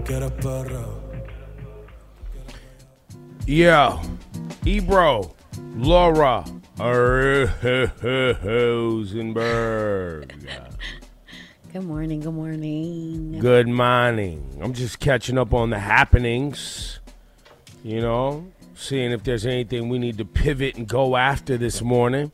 Yo, Ebro, Laura Rosenberg. Good morning, good morning. Good morning. I'm just catching up on the happenings, you know, seeing if there's anything we need to pivot and go after this morning.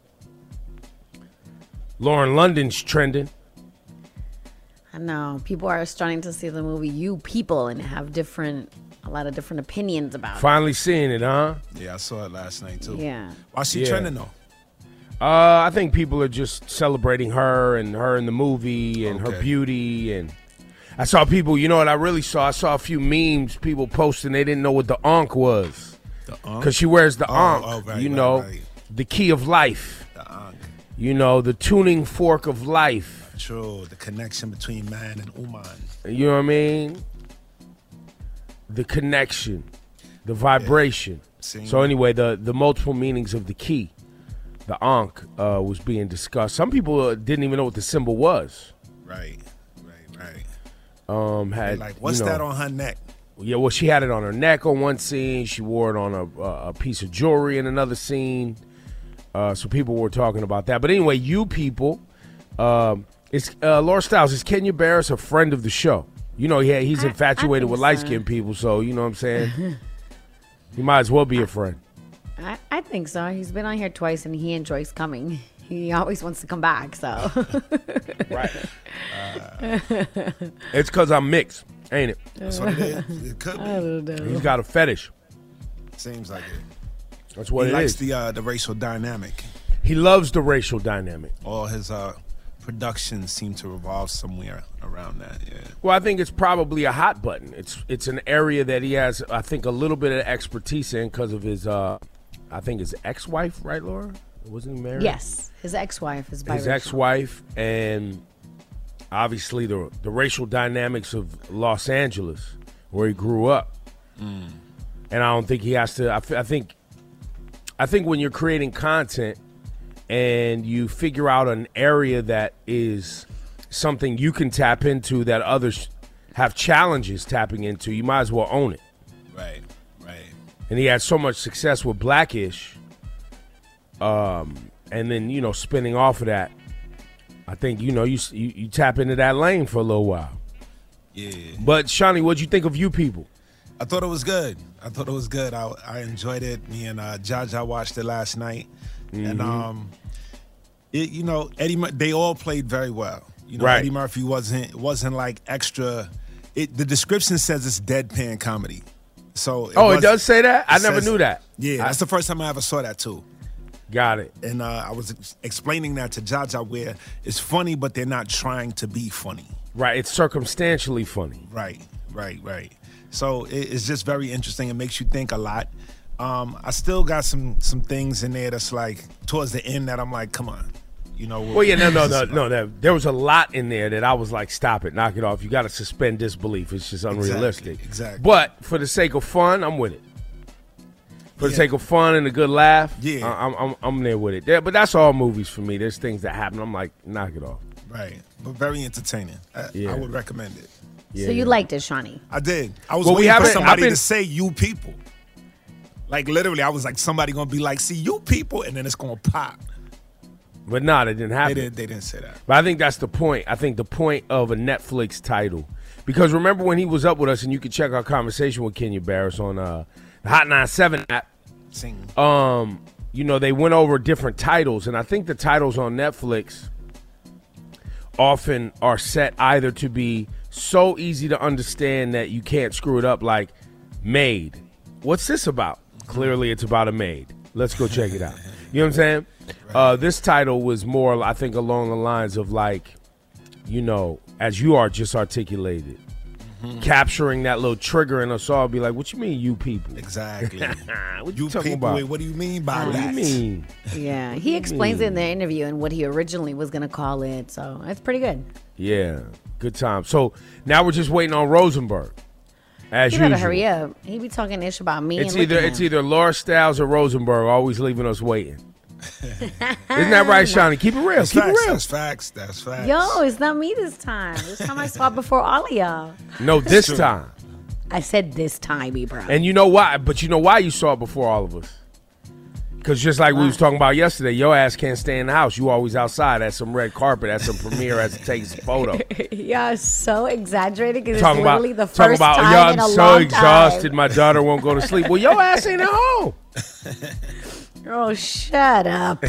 Lauren London's trending. I know. People are starting to see the movie You People and have a lot of different opinions about it. Finally seeing it, huh? Yeah, I saw it last night, too. Yeah. Why she trending, though? I think people are just celebrating her in the movie and her beauty. And I saw people, you know what I really saw? I saw a few memes, people posting they didn't know what the Ankh was. The Ankh? Because she wears the Ankh, right. The key of life. The Ankh. You know, the tuning fork of life. True, the connection between man and Uman. You know what I mean? The connection, the vibration. Yeah. So anyway, the multiple meanings of the key, the Ankh, was being discussed. Some people didn't even know what the symbol was. Right. Had like, what's that on her neck? Yeah, well, she had it on her neck on one scene. She wore it on a piece of jewelry in another scene. So people were talking about that. But anyway, You People, it's Laura Stiles. Is Kenya Barris a friend of the show? You know, he's infatuated with light-skinned people, so you know what I'm saying? He might as well be a friend. I think so. He's been on here twice, and he enjoys coming. He always wants to come back, so. Right. It's because I'm mixed, ain't it? That's what it is. It could be. I don't know. He's got a fetish. Seems like it. That's what he it likes is. the racial dynamic. He loves the racial dynamic. All his productions seem to revolve somewhere around that. Yeah. Well, I think it's probably a hot button. It's an area that he has, I think, a little bit of expertise in because of his, I think his ex-wife, right, Laura? Wasn't he married? Yes, his ex-wife is biracial. His ex-wife, and obviously the racial dynamics of Los Angeles, where he grew up. And I don't think he has to. I think when you're creating content and you figure out an area that is something you can tap into that others have challenges tapping into, you might as well own it. Right. And he had so much success with Blackish, and then, you know, spinning off of that, I think, you know, you tap into that lane for a little while. Yeah. But, Shawnee, what'd you think of You People? I thought it was good. I enjoyed it. Me and Jaja watched it last night. And, you know, they all played very well. You know, right. Eddie Murphy wasn't like extra. The description says it's deadpan comedy. So it does say that? I never knew that. Yeah, that's the first time I ever saw that, too. Got it. And I was explaining that to Jaja, where it's funny, but they're not trying to be funny. Right, it's circumstantially funny. Right. So it's just very interesting. It makes you think a lot. I still got some things in there that's like towards the end that I'm like, come on. You know. Well, yeah, no. There was a lot in there that I was like, stop it, knock it off. You got to suspend disbelief. It's just unrealistic. Exactly. But for the sake of fun, I'm with it. For the sake of fun and a good laugh, I'm there with it. But that's all movies for me. There's things that happen. I'm like, knock it off. Right. But very entertaining. I would recommend it. Yeah, so you liked it, Shawnee? I did. I was waiting for somebody to say You People. Like, literally, I was like, somebody going to be like, see, You People, and then it's going to pop. But no, it didn't happen. They didn't say that. But I think that's the point. I think the point of a Netflix title. Because remember when he was up with us, and you could check our conversation with Kenya Barris on the Hot 97 app. You know, they went over different titles, and I think the titles on Netflix often are set either to be so easy to understand that you can't screw it up, like Maid. What's this about? Clearly it's about a maid. Let's go check it out. You know what I'm saying? Right. This title was more, I think, along the lines of like, you know, as you are just articulated, capturing that little trigger in us all, be like, what you mean, You People? Exactly. What you talking people, about? what do you mean by what that? Do you mean? Yeah, he explains it in the interview and what he originally was going to call it, so it's pretty good. Yeah, good time. So now we're just waiting on Rosenberg. As you usual. better hurry up. He be talking ish about me. It's either Laura Stiles or Rosenberg, always leaving us waiting. Isn't that right, Shawnee? Keep it real. That's Keep facts, it real. That's facts. That's facts. Yo, it's not me this time. This time I saw before all of y'all. No, this time. I said this time, Ebro. And you know why? But you know why you saw it before all of us? Because just like we was talking about yesterday, your ass can't stay in the house. You always outside at some red carpet, at some premiere, as it takes a photo. Yeah, so exaggerated because it's Talking about, literally the talking first about, time yo, in a I'm so long exhausted. time. My daughter won't go to sleep. Well, your ass ain't at home. Oh, shut up.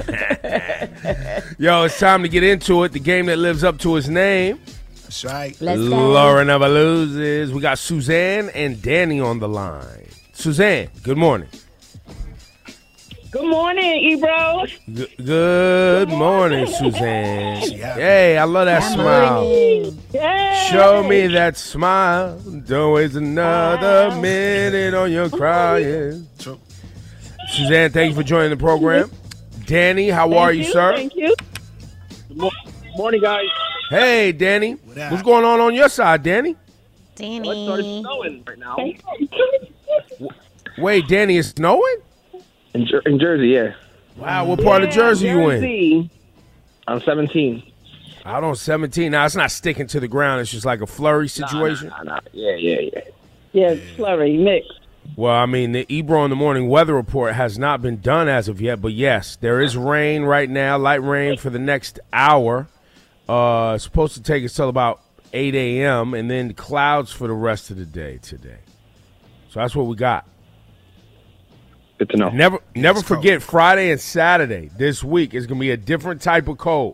Yo, it's time to get into it. The game that lives up to its name. That's right. Let's go. Laura never loses. We got Suzanne and Danny on the line. Suzanne, good morning. Good morning, Ebro. Good morning, Suzanne. Hey, I love that Good smile. morning. Yay. Show me that smile. Don't waste another minute on your crying. True. Suzanne, thank you for joining the program. Danny, how are you, sir? Thank you. Morning, guys. Hey, Danny. up? What's going on your side, Danny? Well, it started Danny. snowing right now. Wait, Danny, it's snowing? In Jersey, yeah. Wow, what part of Jersey you in? Jersey. I'm 17. Out on 17. Now, it's not sticking to the ground. It's just like a flurry situation. Nah. Yeah. Yeah, flurry mix. Well, I mean, the Ebro in the Morning weather report has not been done as of yet, but yes, there is rain right now, light rain for the next hour. It's supposed to take us till about 8 a.m., and then clouds for the rest of the day today. So that's what we got. Good to know. Never It's forget, Friday and Saturday this week is going to be a different type of cold.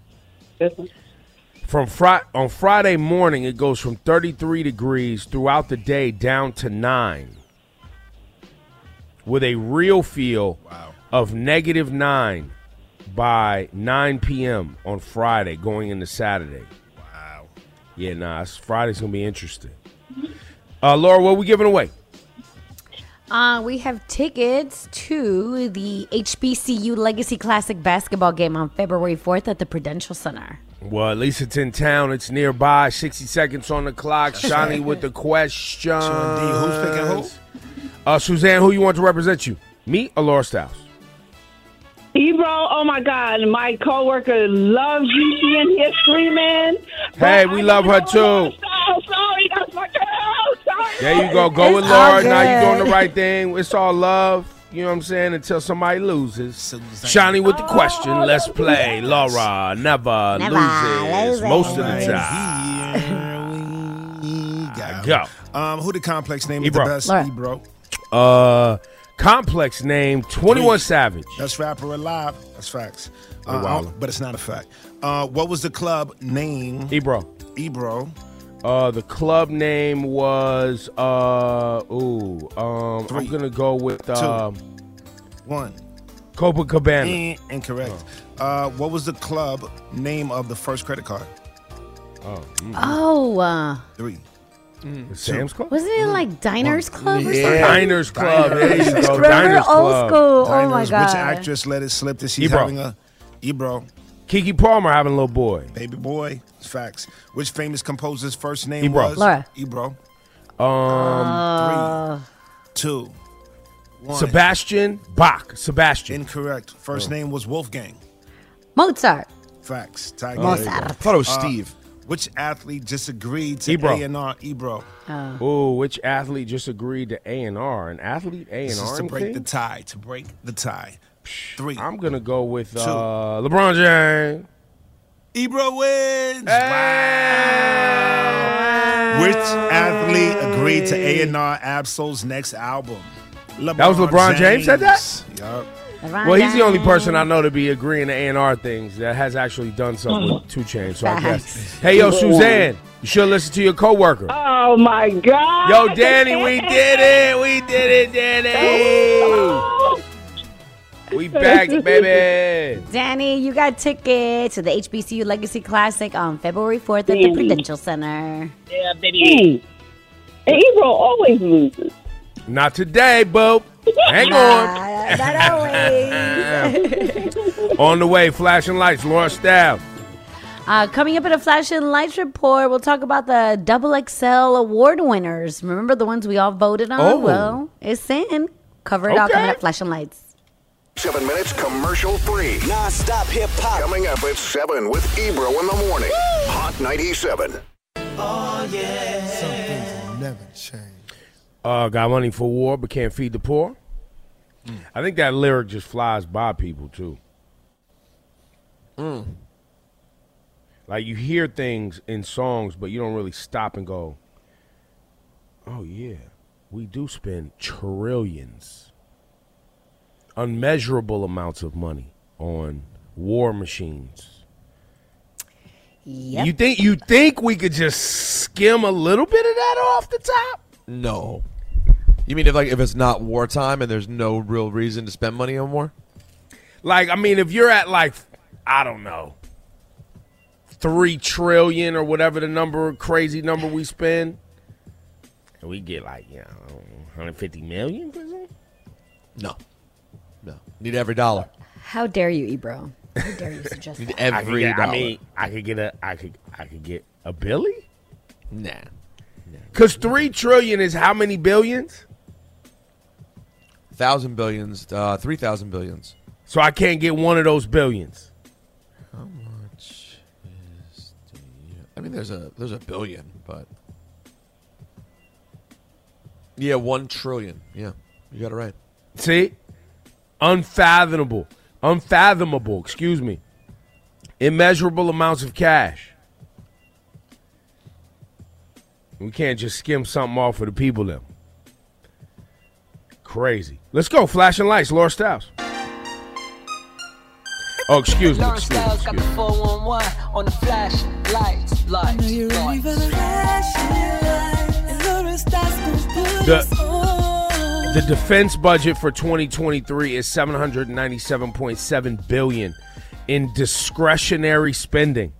On Friday morning, it goes from 33 degrees throughout the day down to 9, with a real feel of -9 by 9 p.m. on Friday going into Saturday. Wow. Yeah, Friday's going to be interesting. Laura, what are we giving away? We have tickets to the HBCU Legacy Classic basketball game on February 4th at the Prudential Center. Well, at least it's in town. It's nearby. 60 seconds on the clock. Shani with the question. Who's picking who? Suzanne, who you want to represent you? Me or Laura Styles? Ebro, oh my God, my coworker loves you being here screaming. Hey, we love her too. Sorry, that's my girl. Sorry. There you go. Go It's with all Laura. Now you're good. doing the right thing. It's all love. You know what I'm saying? Until somebody loses. Suzanne. Shani with the question. Let's play. Laura never loses. Most of the time. Here we Go. Who the complex name Ebro. is the best? Laura. Ebro. Complex name 21 Savage. Best rapper alive. That's facts. wow. But it's not a fact. What was the club name? Ebro. Ebro. The club name was I'm Three. gonna go with 1. Copacabana. Incorrect. What was the club name of the first credit card? Oh, 3. Sam's Club? wasn't it like Diners Club or something? Diners Club. There you go. Remember Diners old Club. school? Oh my Diners. God. Which actress let it slip that she's Ebro. having a Ebro? Kiki Palmer having a little boy. Baby boy. It's facts. Which famous composer's first name Ebro. was? Laura. Ebro. 3, 2, 1. Sebastian Bach. Sebastian. Incorrect. First name was Wolfgang. Mozart. Facts. Tiger. Mozart. I thought it was Steve. Which athlete disagreed to Ebro. A&R? Ebro. Ooh, which athlete just agreed to A&R? An athlete This is A&R to break thing? the tie. To break the tie. 3. I'm gonna go with LeBron James. Ebro wins. Hey! Wow. Which athlete agreed to A&R Absol's next album? That was LeBron James said that? Yup. Well, he's the only person I know to be agreeing to A&R things that has actually done something with 2 Chainz. So I guess. Facts. Hey, yo, Suzanne, you should listen to your coworker. Oh my God. Yo, Danny, we did it. We did it, Danny. We back, baby. Danny, you got tickets to the HBCU Legacy Classic on February 4th at the Prudential Center. Yeah, baby. And Ebro always loses. Not today, boo. Hang on. Not always. On the way, flashing lights, Laura Staff. Coming up in a Flash and Lights report, we'll talk about the XXL award winners. Remember the ones we all voted on? Oh. Well, it's in. Cover it all Okay. coming up, Flash and Lights. 7 minutes commercial free. Non-stop hip-hop. Coming up at 7 with Ebro in the morning. Hot 97. never change. Got money for war, but can't feed the poor. I think that lyric just flies by people, too. Like, you hear things in songs, but you don't really stop and go, oh, yeah, we do spend trillions, unmeasurable amounts of money on war machines. Yep. You think we could just skim a little bit of that off the top? No. You mean if it's not wartime and there's no real reason to spend money on war? Like, I mean, if you're at, like, I don't know, 3 trillion or whatever crazy number we spend, and we get like, 150 million for something? No. Need every dollar. How dare you, Ebro? How dare you suggest Need that? every dollar. I mean, I could get a Billy? Nah. Because 3 trillion is how many billions? 1,000 billions, 3,000 billions. So I can't get one of those billions. How much is I mean, there's a billion, but yeah, 1 trillion. Yeah, you got it right. See? Unfathomable. Excuse me. Immeasurable amounts of cash. We can't just skim something off for the people then. Crazy. Let's go. Flashing lights. Laura Styles. Oh, excuse me. Laura Styles got the 411 on the flashing lights. I know you're ready for the flashing lights. And Laura Styles gonna put us on. The defense budget for 2023 is $797.7 billion in discretionary spending.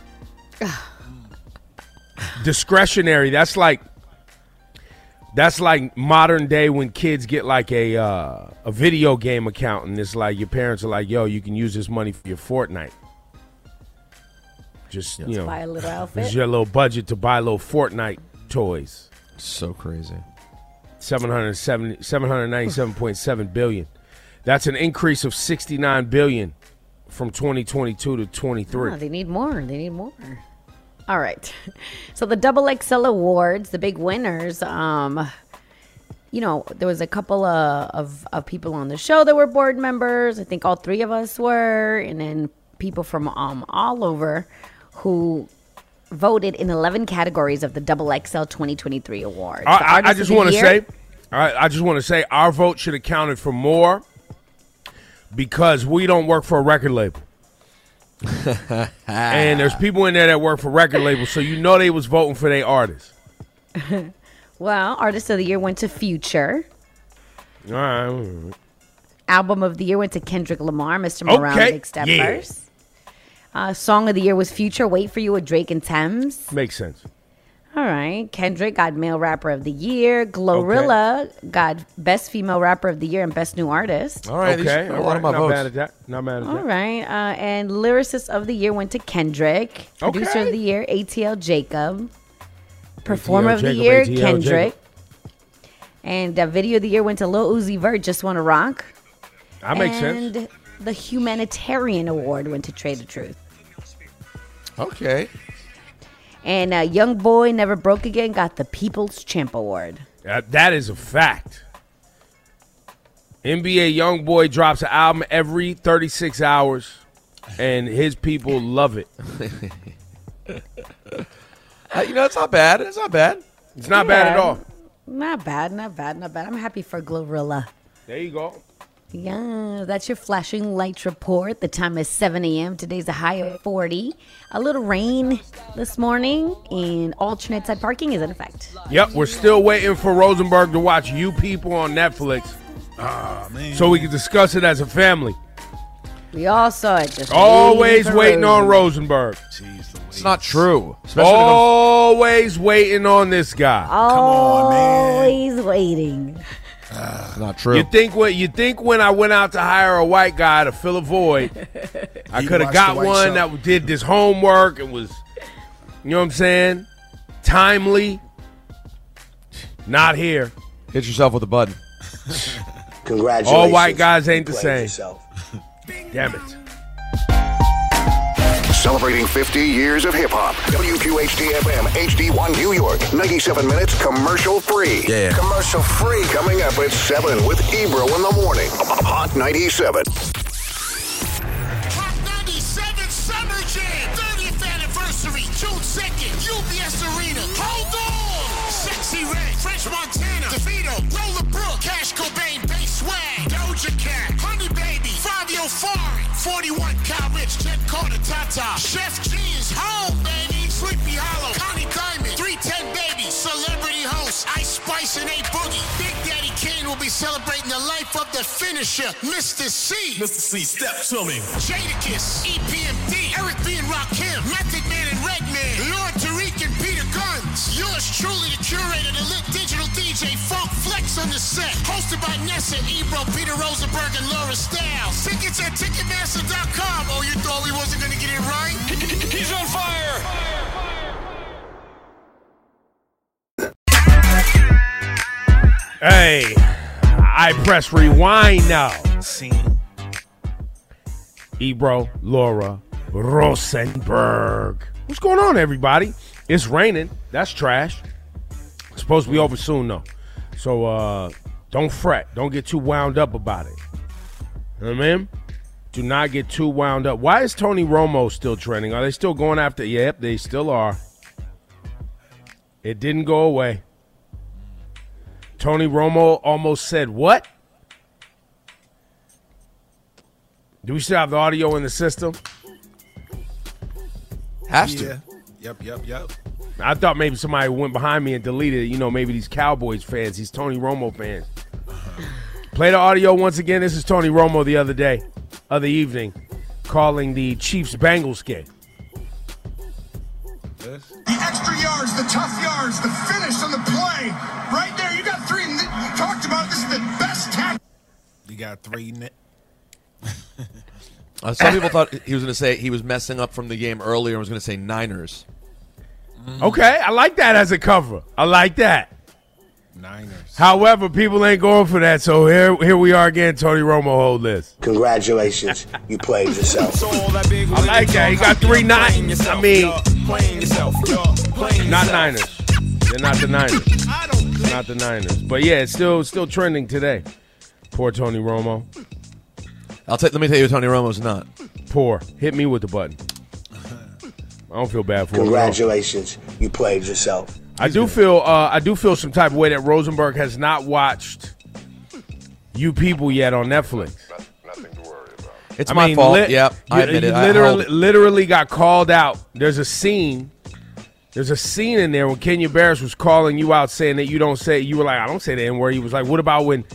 Discretionary. That's like modern day when kids get like a video game account, and it's like your parents are like, yo, you can use this money for your Fortnite. Just, buy a little outfit. This is your little budget to buy little Fortnite toys. So crazy. $797.7 billion. That's an increase of $69 billion from 2022 to 23. Oh, they need more. All right. So the Double XL Awards, the big winners, there was a couple of people on the show that were board members. I think all 3 of us were, and then people from all over who voted in 11 categories of the Double XL 2023 Awards. I just want to say our vote should have counted for more because we don't work for a record label. And there's people in there that work for record labels, so they was voting for their artists. Well, Artist of the Year went to Future. All right. Album of the Year went to Kendrick Lamar, Mr. Morale, Big Step First. Song of the Year was Future, Wait For You with Drake and Thames. Makes sense. All right. Kendrick got Male Rapper of the Year. Glorilla got Best Female Rapper of the Year and Best New Artist. All right. Okay. A lot of my Not votes. mad at that. All right. And Lyricist of the Year went to Kendrick. Producer of the Year, ATL Jacob. Performer of the Year, ATL Kendrick. Jacob. And Video of the Year went to Lil Uzi Vert, Just Wanna Rock. That makes sense. And the Humanitarian Award went to Trade the Truth. Okay. And Young Boy Never Broke Again got the People's Champ Award. That is a fact. NBA Youngboy drops an album every 36 hours, and his people love it. It's not bad. It's not bad. It's not bad at all. Not bad. I'm happy for Glorilla. There you go. Yeah, that's your flashing lights report. The time is 7 a.m. Today's a high of 40. A little rain this morning, and alternate side parking is in effect. Yep, we're still waiting for Rosenberg to watch You People on Netflix. Man. So we can discuss it as a family. We all saw it. Just Always waiting on Rosenberg. It's not true. Always waiting on this guy. Always waiting. Not true. You think when I went out to hire a white guy to fill a void, I could have got one that did this homework and was, you know what I'm saying, timely. Not here. Hit yourself with a button. Congratulations. All white guys ain't the same. Yourself. Damn it. Celebrating 50 years of hip-hop. WQHT-FM, HD1 New York. 97 minutes commercial-free. Yeah. Commercial-free. Coming up at 7 with Ebro in the morning. Hot 97. Hot 97 Summer Jam. 30th anniversary. June 2nd. UBS Arena. Hold on. Sexy Red. French Montana. DeVito. Roller Brook. Cash Cobain. Bass Swag. Doja Cat. Honey Baby. Fabio Foreign. 41 Cal Rich. Jet Carter. Tata. Chef G is home, baby. Sleepy Hollow. Connie Diamond. 310 Baby. Celebrity host. Ice Spice and A Boogie. Big Daddy Kane will be celebrating the life of the finisher, Mr. C. Mr. C, step to me. Jadakiss. EPMD. Eric B. and Rakim. Method Man and Redman. Lord Tariq and Peter Guns. Yours truly, the curator, the lit digital DJ, Funk Flex on the set. Hosted by Nessa, Ebro, Peter Rosenberg, and Laura Styles. Tickets at Ticketmaster.com. Oh, you thought we wasn't going to get it right? He's on fire! Hey, I press rewind now. Scene. Ebro, Laura, Rosenberg. What's going on, everybody? It's raining. That's trash. It's supposed to be over soon, though. So don't fret. Don't get too wound up about it. You know what I mean? Do not get too wound up. Why is Tony Romo still trending? Are they still going after? Yep, they still are. It didn't go away. Tony Romo almost said what? Do we still have the audio in the system? Has to. Yep. I thought maybe somebody went behind me and deleted it. You know, maybe these Cowboys fans, these Tony Romo fans. Play the audio once again. This is Tony Romo the other evening, calling the Chiefs-Bengals game. The extra yards, the tough yards, the finish on the play. Right there, you got three. You talked about this is the best tackle. You got three. Some people thought he was going to say he was messing up from the game earlier and was going to say Niners. Okay, I like that as a cover. I like that. Niners. However, people ain't going for that, so here we are again. Tony Romo, hold this. Congratulations, you played yourself. I like that. He got 3 nines. I mean, not Niners. They're not the Niners. Not the Niners. But yeah, it's still trending today. Poor Tony Romo. Let me tell you, Tony Romo's not. Poor. Hit me with the button. I don't feel bad for him. Congratulations, you played yourself. I do feel some type of way that Rosenberg has not watched You People yet on Netflix. Nothing to worry about. It's my fault. I admit it. Literally got called out. There's a scene in there when Kenya Barris was calling you out saying that you don't say. You were like, I don't say the N-word. He was like, what about when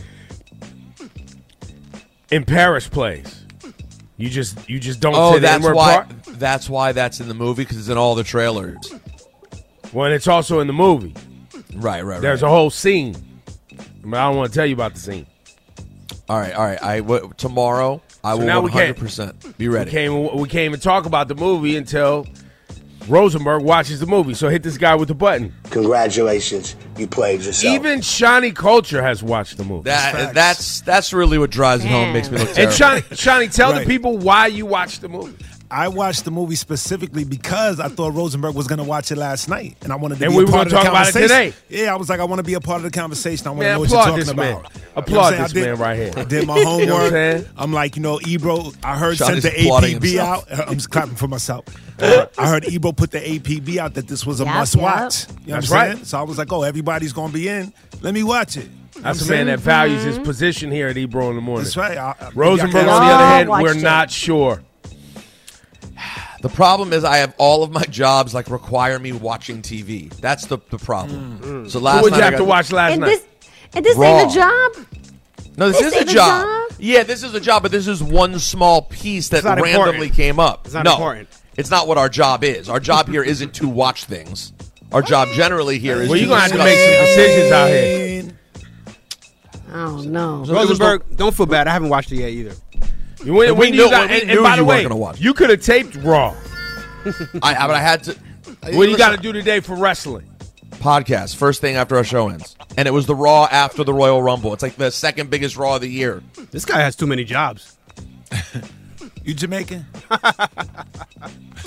In Paris plays? You just don't say the N-word part? That's why that's in the movie, because it's in all the trailers. Well, it's also in the movie. Right. There's a whole scene. But I don't want to tell you about the scene. All right. Tomorrow, I will 100% be ready. We can't even talk about the movie until Rosenberg watches the movie. So hit this guy with the button. Congratulations, you played yourself. Even Shawnee Culture has watched the movie. That's really what drives it home, makes me look terrible. And Shawnee, tell the people why you watched the movie. I watched the movie specifically because I thought Rosenberg was going to watch it last night, and I wanted to and be we a part of the talk about it conversation. today. Yeah, I was like, I want to be a part of the conversation. I want to know what applaud you're this talking man. about. Applaud this man right here. I did my homework. You know what I'm saying? I'm like, Ebro, I heard Shawnee's sent the applauding APB himself. out. I'm just clapping for myself. I heard Ebro put the APB out that this was a must watch. You know That's what I'm right. saying? So I was like, everybody's going to be in. Let me watch it. That's a man that values his position here at Ebro in the morning. That's right. Rosenberg, on the other hand, we're not sure. The problem is I have all of my jobs require me watching TV. That's the problem. So last What would night you have to watch last night? And this Raw. ain't a job? No, this is a ain't a job. job? Yeah, this is a job, but this is one small piece that It's not randomly important. came up. It's not no, important. It's not what our job is. Our job here isn't to watch things. Our job generally here is Well, to you're going to have to discuss. make some decisions out here. Oh, no. Rosenberg, don't feel bad. I haven't watched it yet either. And by the way, gonna watch. you could have taped Raw. But I had to. What do you got to do today for wrestling? Podcast first thing after our show ends, and it was the Raw after the Royal Rumble. It's like the second biggest Raw of the year. This guy has too many jobs. You Jamaican?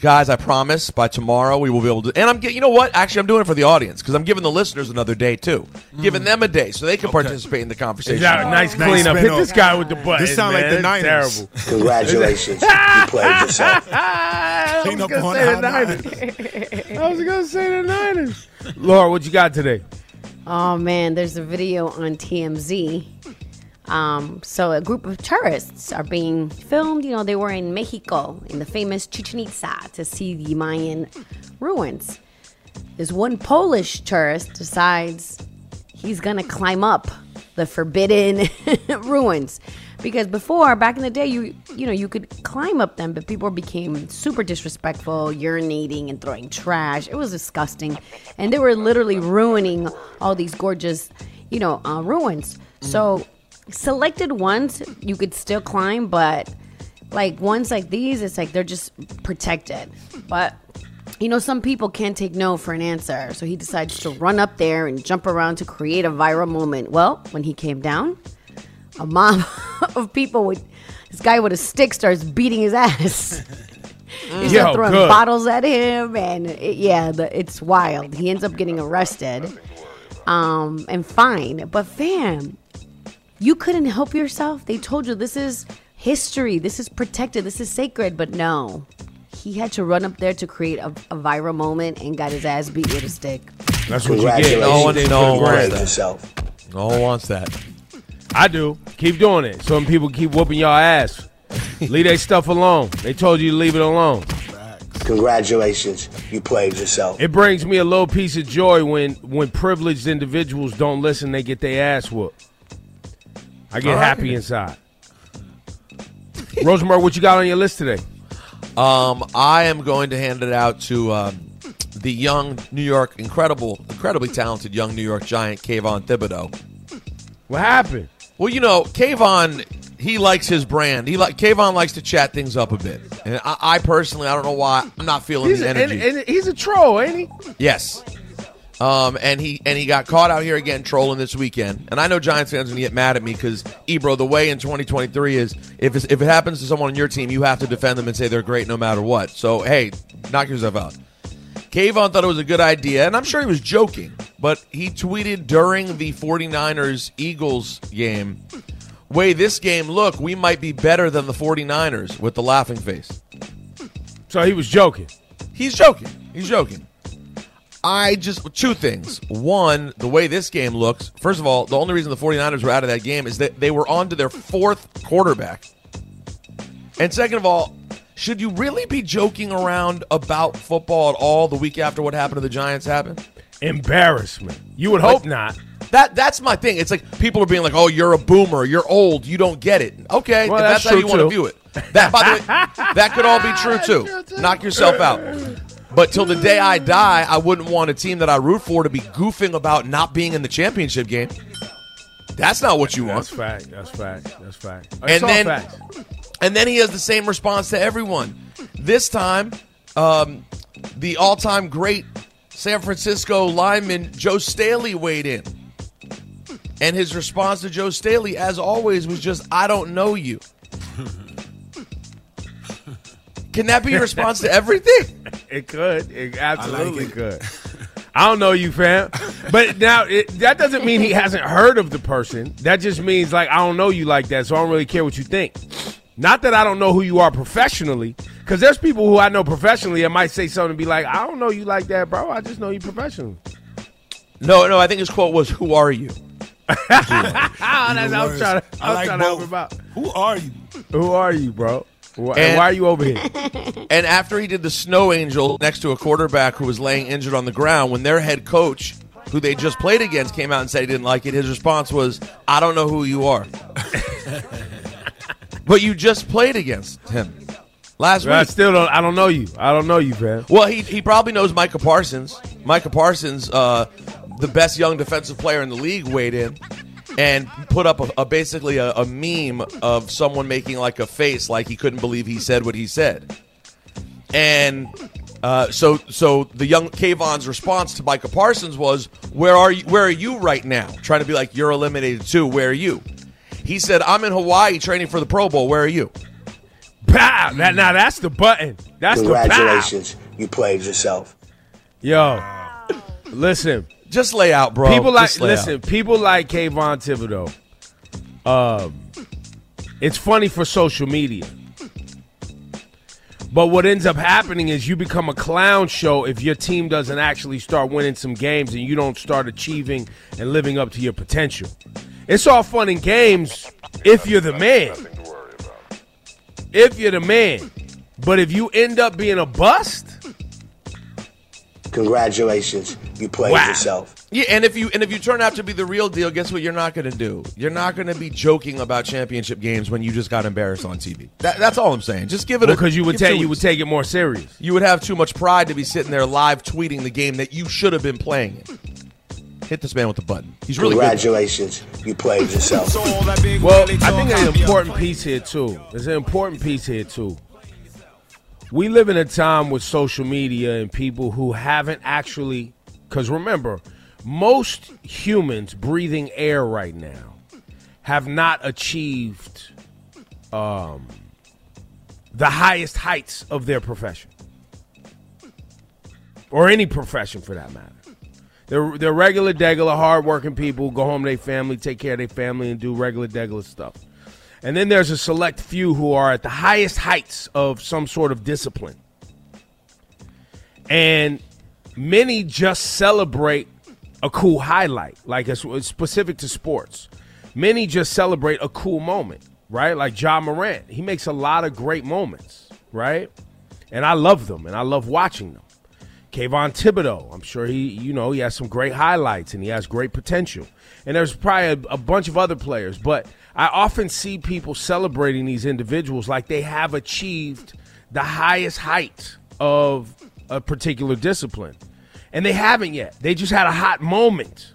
Guys, I promise by tomorrow we will be able to. And you know what? Actually, I'm doing it for the audience because I'm giving the listeners another day too. Giving them a day so they can participate in the conversation. Nice cleanup. Hit this guy with the button. This sound like the man. Niners. Terrible. Congratulations, you played yourself. I Clean was up gonna on say the the Niners. I was gonna say the Niners. Laura, what you got today? Oh man, there's a video on TMZ. So a group of tourists are being filmed. You know, they were in Mexico in the famous Chichen Itza to see the Mayan ruins. This one Polish tourist decides he's gonna climb up the forbidden ruins. Because before, back in the day, you could climb up them, but people became super disrespectful, urinating and throwing trash. It was disgusting. And they were literally ruining all these gorgeous, ruins. So selected ones you could still climb, but like ones like these, it's like they're just protected. But some people can't take no for an answer. So he decides to run up there and jump around to create a viral moment. Well, when he came down, a mob of people this guy with a stick starts beating his ass. He starts throwing bottles at him, and it's wild. He ends up getting arrested and fined. But fam, you couldn't help yourself. They told you this is history, this is protected, this is sacred. But no, he had to run up there to create a viral moment and got his ass beat with a stick. That's what you get. No one wants that. I do. Keep doing it. Some people keep whooping y'all ass. Leave that stuff alone. They told you to leave it alone. Congratulations, you played yourself. It brings me a little piece of joy when privileged individuals don't listen, they get their ass whooped. I get happy inside. Rosenberg, what you got on your list today? I am going to hand it out to the young New York, incredibly talented young New York Giant, Kayvon Thibodeau. What happened? Well, Kayvon, he likes his brand. Kayvon likes to chat things up a bit. And I personally, I don't know why, I'm not feeling the energy. And he's a troll, ain't he? Yes. And he got caught out here again trolling this weekend. And I know Giants fans are going to get mad at me because, Ebro, the way in 2023 is if it happens to someone on your team, you have to defend them and say they're great no matter what. So, hey, knock yourself out. Kayvon thought it was a good idea, and I'm sure he was joking, but he tweeted during the 49ers-Eagles game, way this game look, we might be better than the 49ers, with the laughing face. So he was joking. He's joking. Two things. One, the way this game looks, first of all, the only reason the 49ers were out of that game is that they were on to their fourth quarterback. And second of all, should you really be joking around about football at all the week after what happened to the Giants happened? Embarrassment. You would hope not. That's my thing. It's like people are being like, oh, you're a boomer, you're old, you don't get it. Okay, well, if that's how you want to view it. That, by the way, that could all be true too. Knock yourself out. But till the day I die, I wouldn't want a team that I root for to be goofing about not being in the championship game. That's not what you want. That's fact. And then he has the same response to everyone. This time, the all-time great San Francisco lineman Joe Staley weighed in. And his response to Joe Staley, as always, was just, I don't know you. Can that be your response to everything? It could. It absolutely could. I don't know you, fam. But now, that doesn't mean he hasn't heard of the person. That just means, I don't know you like that, so I don't really care what you think. Not that I don't know who you are professionally, because there's people who I know professionally that might say something and be like, I don't know you like that, bro. I just know you professionally. No, I think his quote was, who are you? I was trying to help him out. Who are you? Who are you, bro? Why are you over here? And after he did the snow angel next to a quarterback who was laying injured on the ground, when their head coach, who they just played against, came out and said he didn't like it, his response was, I don't know who you are. But you just played against him last week. I don't know you. I don't know you, man. Well, he probably knows Micah Parsons. Micah Parsons, the best young defensive player in the league, weighed in and put up basically a meme of someone making like a face like he couldn't believe he said what he said. And so the young Kayvon's response to Micah Parsons was, where are you right now? Trying to be like, you're eliminated too. Where are you? He said, I'm in Hawaii training for the Pro Bowl. Where are you? Pow! Now that's the button. That's Congratulations, you played yourself. Yo, listen. Just lay out, bro. People like out. People like Kayvon Thibodeau. It's funny for social media. But what ends up happening is you become a clown show if your team doesn't actually start winning some games and you don't start achieving and living up to your potential. It's all fun and games if you're the man. If you're the man. But if you end up being a bust, congratulations, you played yourself. Yeah, and if you turn out to be the real deal, guess what you're not going to do? You're not going to be joking about championship games when you just got embarrassed on TV. That's all I'm saying. Just give it because you would take it more serious. You would have too much pride to be sitting there live tweeting the game that you should have been playing in. Hit this man with the button. He's really congratulations, you played yourself. Well, I think there's an important piece here too. We live in a time with social media and people who haven't actually, because remember, most humans breathing air right now have not achieved the highest heights of their profession. Or any profession for that matter. They're regular, degular, hardworking people who go home to their family, take care of their family, and do regular, degular stuff. And then there's a select few who are at the highest heights of some sort of discipline. And many just celebrate a cool highlight, like it's specific to sports. Many just celebrate a cool moment, right? Like Ja Morant. He makes a lot of great moments, right? And I love them, and I love watching them. Kayvon Thibodeau, I'm sure he has some great highlights, and he has great potential. And there's probably a bunch of other players, but I often see people celebrating these individuals like they have achieved the highest height of a particular discipline. And they haven't yet. They just had a hot moment.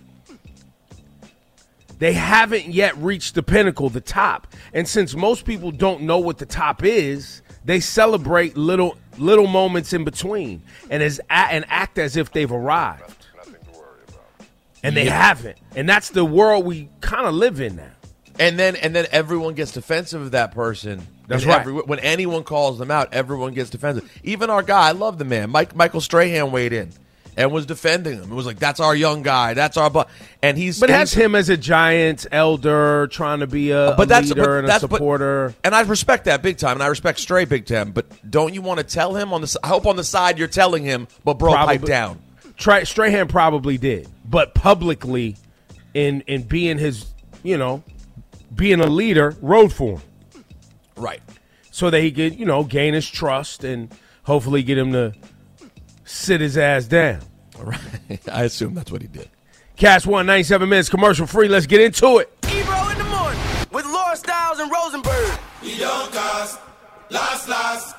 They haven't yet reached the pinnacle, the top. And since most people don't know what the top is, they celebrate little moments in between and act as if they've arrived. And they haven't. And that's the world we kind of live in now. And then everyone gets defensive of that person. That's right. When anyone calls them out, everyone gets defensive. Even our guy, I love the man. Michael Strahan weighed in and was defending him. It was like, that's our young guy. That's our and he's. But that's him as a Giants elder trying to be a leader and a supporter. And I respect that big time, and I respect Stray big time. But don't you want to tell him I hope on the side you're telling him, but bro, pipe down. Strahan probably did, but publicly, in being his, being a leader, rode for him. Right. So that he could, gain his trust and hopefully get him to sit his ass down. All right. I assume that's what he did. Cast 197 minutes, commercial free. Let's get into it. Ebro in the morning with Laura Styles and Rosenberg. We don't cause lost.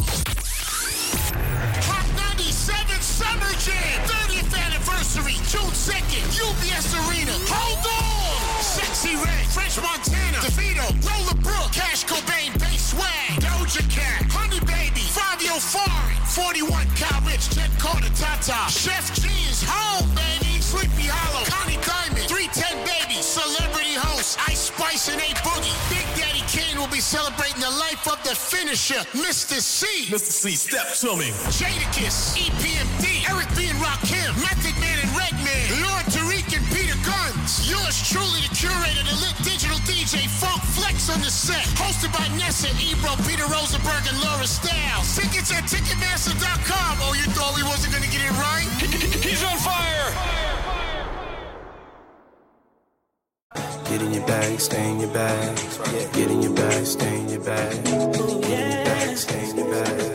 Hot 97 Summer Jam, 30th anniversary, June 2nd, UBS Arena. Hold on! Sexy Red, French Montana, DeVito, Roller Brook, Cash Cobain, Bass Swag, Doja Cat, Honey Baby, Fabio Foreign, 41 Cal Rich, Jet Carter, Tata, Chef G is home, baby, Sleepy Hollow, Connie Diamond, 310 Baby, Celebrity Host, Ice Spice and A Boogie. Big Daddy Kane will be celebrating the life of the finisher, Mr. C. Mr. C, step to me. Jadakiss, EPMD, Eric B. and Rakim, Method Man and Redman, Lord Tariq and Peter Guns. Yours truly, the curator, the lit digital DJ, Funk Flex on the set. Hosted by Nessa, Ebro, Peter Rosenberg, and Laura Styles. Tickets at Ticketmaster.com. Oh, you thought we wasn't going to get it right? He's on fire! Get in your bag, stay in your bag. Get in your bag, stay in your bag. Get in your bag, stay in your bag.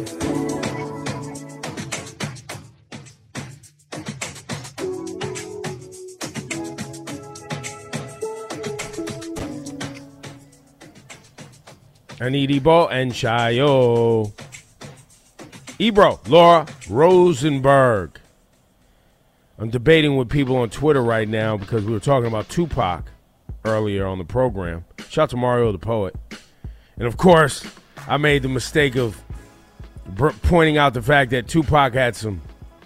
I need Ebro and Shayo. Ebro, Laura Rosenberg. I'm debating with people on Twitter right now because we were talking about Tupac earlier on the program. Shout out to Mario the Poet. And, of course, I made the mistake of pointing out the fact that Tupac had some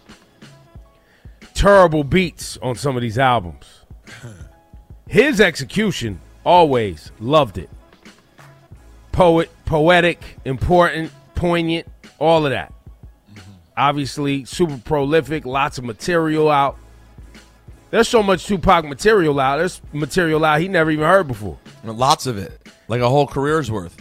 terrible beats on some of these albums. His execution, always loved it. poetic, important, poignant, all of that. Obviously, super prolific, lots of material out. There's so much Tupac material out. There's material out he never even heard before. Lots of it. Like a whole career's worth.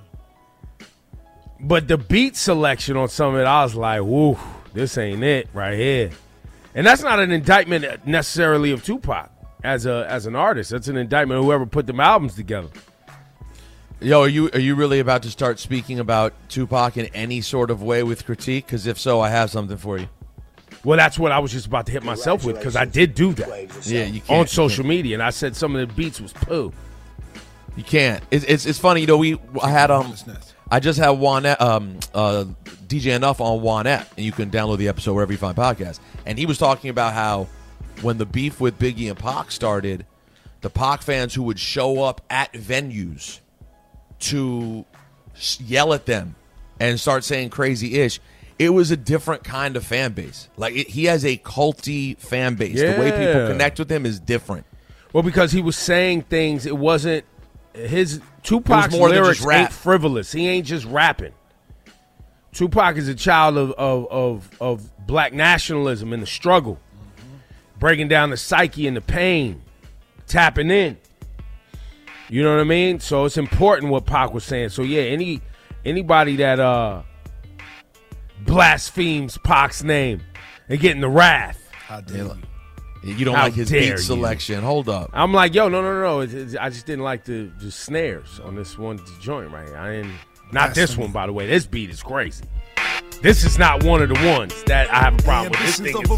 But the beat selection on some of it, I was like, woo, this ain't it right here. And that's not an indictment necessarily of Tupac as an artist. That's an indictment of whoever put them albums together. Yo, are you really about to start speaking about Tupac in any sort of way with critique? Because if so, I have something for you. Well, that's what I was just about to hit myself with, because I did do that. Yeah, you can't. On social media, and I said some of the beats was poo. You can't. It's funny, you know. I just had DJ Enough on Juanette, and you can download the episode wherever you find podcasts. And he was talking about how when the beef with Biggie and Pac started, the Pac fans who would show up at venues to yell at them and start saying crazy ish, it was a different kind of fan base. Like he has a culty fan base. Yeah. The way people connect with him is different. Well, because he was saying things, it wasn't his Tupac's lyrics ain't frivolous. He ain't just rapping. Tupac is a child of black nationalism and the struggle, breaking down the psyche and the pain, tapping in. You know what I mean? So it's important what Pac was saying. So yeah, anybody that blasphemes Pac's name and getting the wrath. How dare you? You don't like his beat selection. Hold up. I'm like, yo, no. I just didn't like the snares on this one joint right here. Not this one, by the way. This beat is crazy. This is not one of the ones that I have a problem with. This thing is...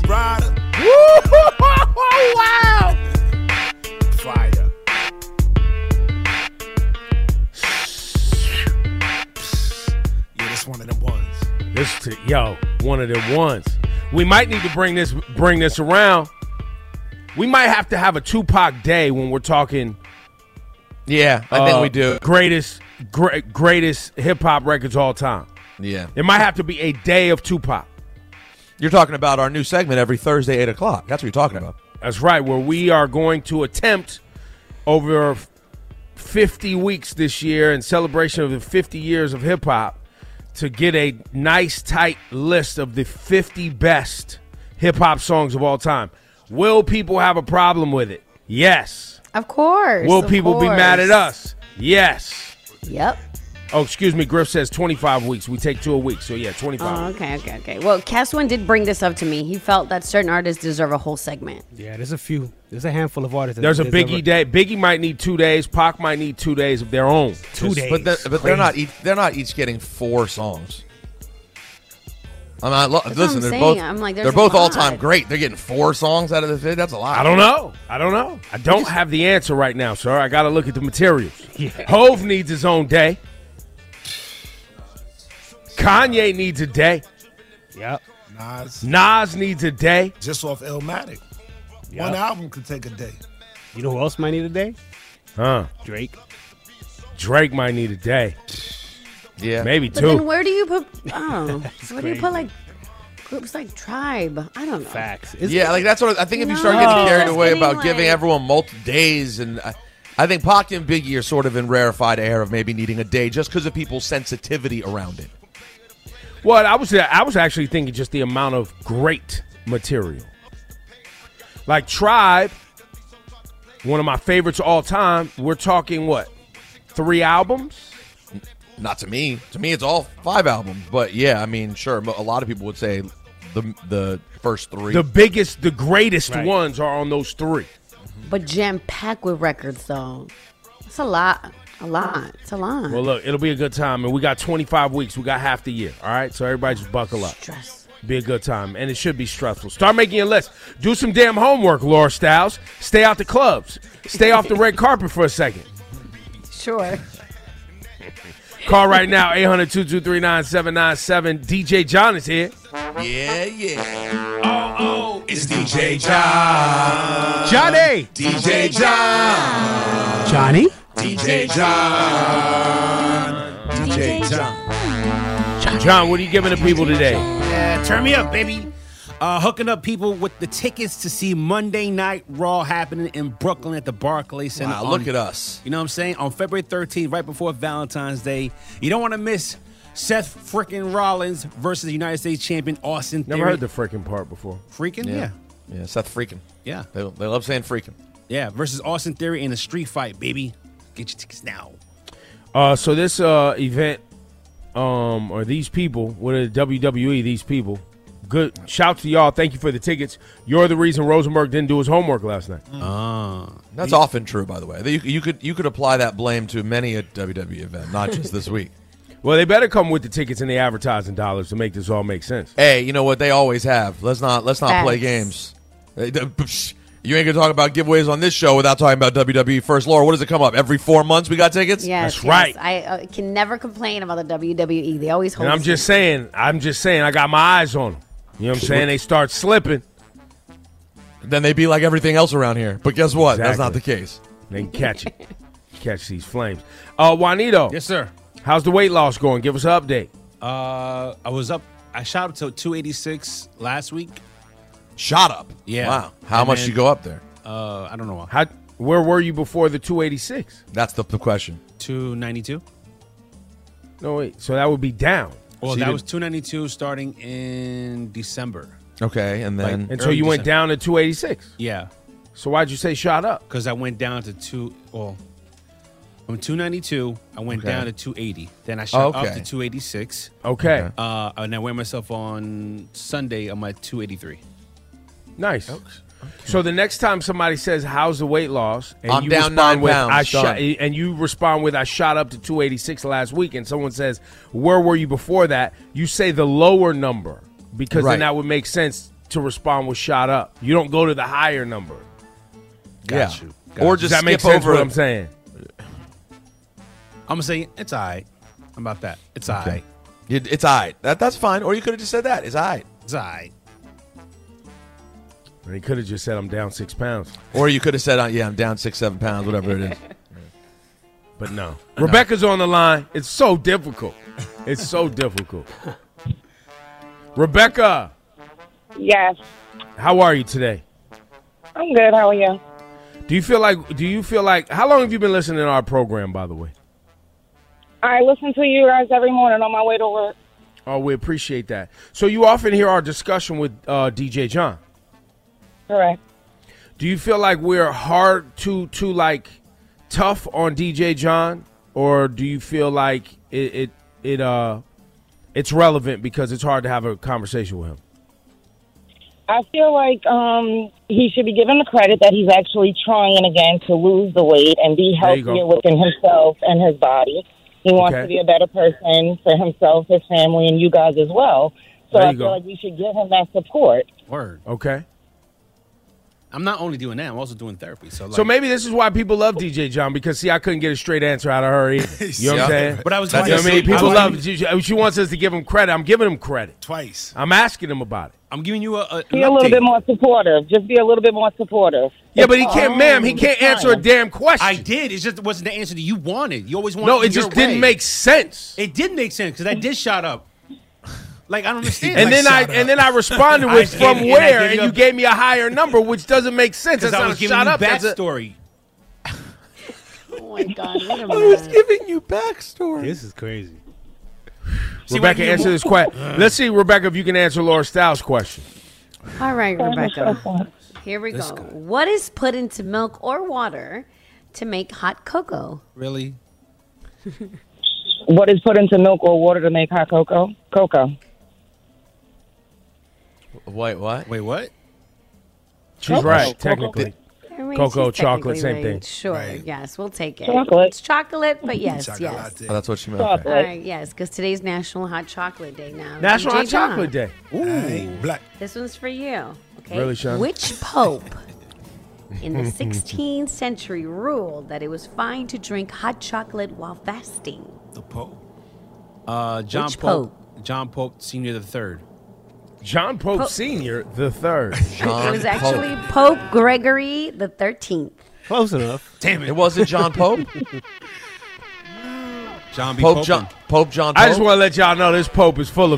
Wow! Fire. Yeah, this one of them ones. One of them ones. We might need to bring this around. We might have to have a Tupac day when we're talking. Yeah, I think we do. Greatest hip hop records all time. Yeah, it might have to be a day of Tupac. You're talking about our new segment every Thursday, 8 o'clock. That's what you're talking about. That's right. Where we are going to attempt over 50 weeks this year in celebration of the 50 years of hip hop to get a nice tight list of the 50 best hip hop songs of all time. Will people have a problem with it? Yes. Of course. Will people be mad at us? Yes. Yep. Oh, excuse me. Griff says 25 weeks. We take 2 a week. So, yeah, 25. Oh, okay. Well, Caswin did bring this up to me. He felt that certain artists deserve a whole segment. Yeah, there's a few. There's a handful of artists. There's a Biggie day. Biggie might need 2 days. Pac might need 2 days of their own. 2 days. But they're not each getting 4 songs. Listen, they're both all-time great. They're getting 4 songs out of the 50. That's a lot. I don't know. I don't have the answer right now, sir. I got to look at the materials. Yeah. Hove needs his own day. Kanye needs a day. Yep. Nas needs a day. Just off Illmatic. Yep. One album could take a day. You know who else might need a day? Huh? Drake might need a day. Yeah, maybe 2. But then where do you put? Oh, where do you put like groups like Tribe? I don't know. Facts. Like that's what I think. If you start getting carried away about giving everyone multiple days, and I think Pac and Biggie are sort of in rarefied air of maybe needing a day just because of people's sensitivity around it. Well, I was actually thinking just the amount of great material. Like Tribe, one of my favorites of all time. We're talking what? 3 albums? Not to me. To me, it's all 5 albums. But yeah, I mean, sure. A lot of people would say the first 3. The biggest, the greatest ones are on those 3. But jam-packed with records, though. It's a lot. It's a lot. Well, look, it'll be a good time. And we got 25 weeks. We got half the year. All right? So everybody just buckle up. Stress. Be a good time. And it should be stressful. Start making your list. Do some damn homework, Laura Styles. Stay out the clubs. Stay off the red carpet for a second. Sure. Call right now, 800-223-9797. DJ John is here. Yeah. Oh, it's DJ John. Johnny. DJ John. Johnny. DJ John. DJ John. John, what are you giving the people today? Turn me up, baby. Hooking up people with the tickets to see Monday Night Raw happening in Brooklyn at the Barclays Center. Wow, look at us. You know what I'm saying? On February 13th, right before Valentine's Day. You don't want to miss Seth freaking Rollins versus the United States champion Austin Theory. Never heard the freaking part before. Freaking? Yeah. Yeah, Seth freaking. Yeah. They love saying freaking. Yeah, versus Austin Theory in a street fight, baby. Get your tickets now. So this event, or these people, what are the WWE, these people, good. Shout to y'all. Thank you for the tickets. You're the reason Rosenberg didn't do his homework last night. That's often true, by the way. You could apply that blame to many a WWE event, not just this week. Well, they better come with the tickets and the advertising dollars to make this all make sense. Hey, you know what? They always have. Let's not play games. You ain't gonna talk about giveaways on this show without talking about WWE first. Laura, what does it come up? Every 4 months we got tickets? Yes, That's right. I can never complain about the WWE. They always hold. And I'm just saying, I got my eyes on them. You know what I'm saying? They start slipping. Then they be like everything else around here. But guess what? Exactly. That's not the case. They can catch it. Catch these flames. Juanito. Yes, sir. How's the weight loss going? Give us an update. I shot up to 286 last week. Shot up? Yeah. Wow. How much you go up there? I don't know. Where were you before the 286? That's the question. 292. No, wait. So that would be down. Well, So that you was 292 starting in December. Okay, and then... And so you went down to 286? Yeah. So why'd you say shot up? Because I went down to from 292, I went Okay. down to 280. Then I shot up Okay. to 286. Okay. And I weighed myself on Sunday. I'm at 283. Nice. So the next time somebody says, "How's the weight loss?" and I'm you down respond 9 with, pounds, "I shot," done. and you respond with, "I shot up to 286 last week," and someone says, "Where were you before that?" You say the lower number because Right. then that would make sense to respond with "shot up." You don't go to the higher number. Got you. Or Or does just that make skip sense over what it. I'm saying? I'm going to say it's all right. How about that? It's all right. It's all right. That's fine. Or you could have just said that. It's all right. It's all right. And he could have just said, "I'm down 6 pounds." Or you could have said, I'm down 6-7 pounds, whatever it is. But no. Rebecca's on the line. It's so difficult. It's so difficult. Rebecca, Yes, how are you today? I'm good. How are you? Do you feel like how long have you been listening to our program, by the way? I listen to you guys every morning on my way to work. Oh, we appreciate that. So you often hear our discussion with DJ John. Correct. Do you feel like we're hard to like tough on DJ John, or do you feel like it's relevant because it's hard to have a conversation with him? I feel like he should be given the credit that he's actually trying again to lose the weight and be There you healthier go. within himself and his body. He wants Okay. to be a better person for himself, his family, and you guys as well. So There I you feel go. like we should give him that support. Word. Okay. I'm not only doing that, I'm also doing therapy. So, So maybe this is why people love DJ John, because see, I couldn't get a straight answer out of her either. You know what I'm saying? But I was You know trying what I to mean? say- People I love. was- She wants us to give him credit. I'm giving him credit twice. I'm asking him about it. I'm giving you an Be a little bit more supportive. Just be a little bit more supportive. Yeah, but he can't, ma'am. He can't answer a damn question. I did. It just wasn't the answer that you wanted. You always wanted. No, it just didn't make sense. It did make sense because I did shot up. Like I don't understand. And then I responded with I from gave- where, I and gave you gave me a higher number, which doesn't make sense. because That's I not was a giving shot you up. That's a- backstory. Oh my God! Wait a I was minute. giving you backstory. This is crazy. Rebecca, answer this question. Let's see, Rebecca, if you can answer Laura Styles' question. All right, Rebecca. Here we go. What is put into milk or water to make hot cocoa? Really? What is put into milk or water to make hot cocoa? Cocoa. Wait, what? Wait, what? She's Cocoa. right, technically. I mean, Cocoa, she's chocolate, technically same right. thing. Sure, yes, we'll take it. Chocolate. It's chocolate, but yes, yes. Oh, that's what she meant. Chocolate. All right, yes, because today's National Hot Chocolate Day now. National DJ Hot John, Chocolate Day. Hey, black. This one's for you. Okay. Really, Sean? Which pope in the 16th century ruled that it was fine to drink hot chocolate while fasting? The Pope. John Which Pope. John Pope Senior the Third. John Pope Sr. the third. It was actually Pope Gregory the 13th. Close enough. Damn It wasn't John Pope. John B. Pope Pope. John. Pope John. I just Pope? want to let y'all know this Pope is full of it.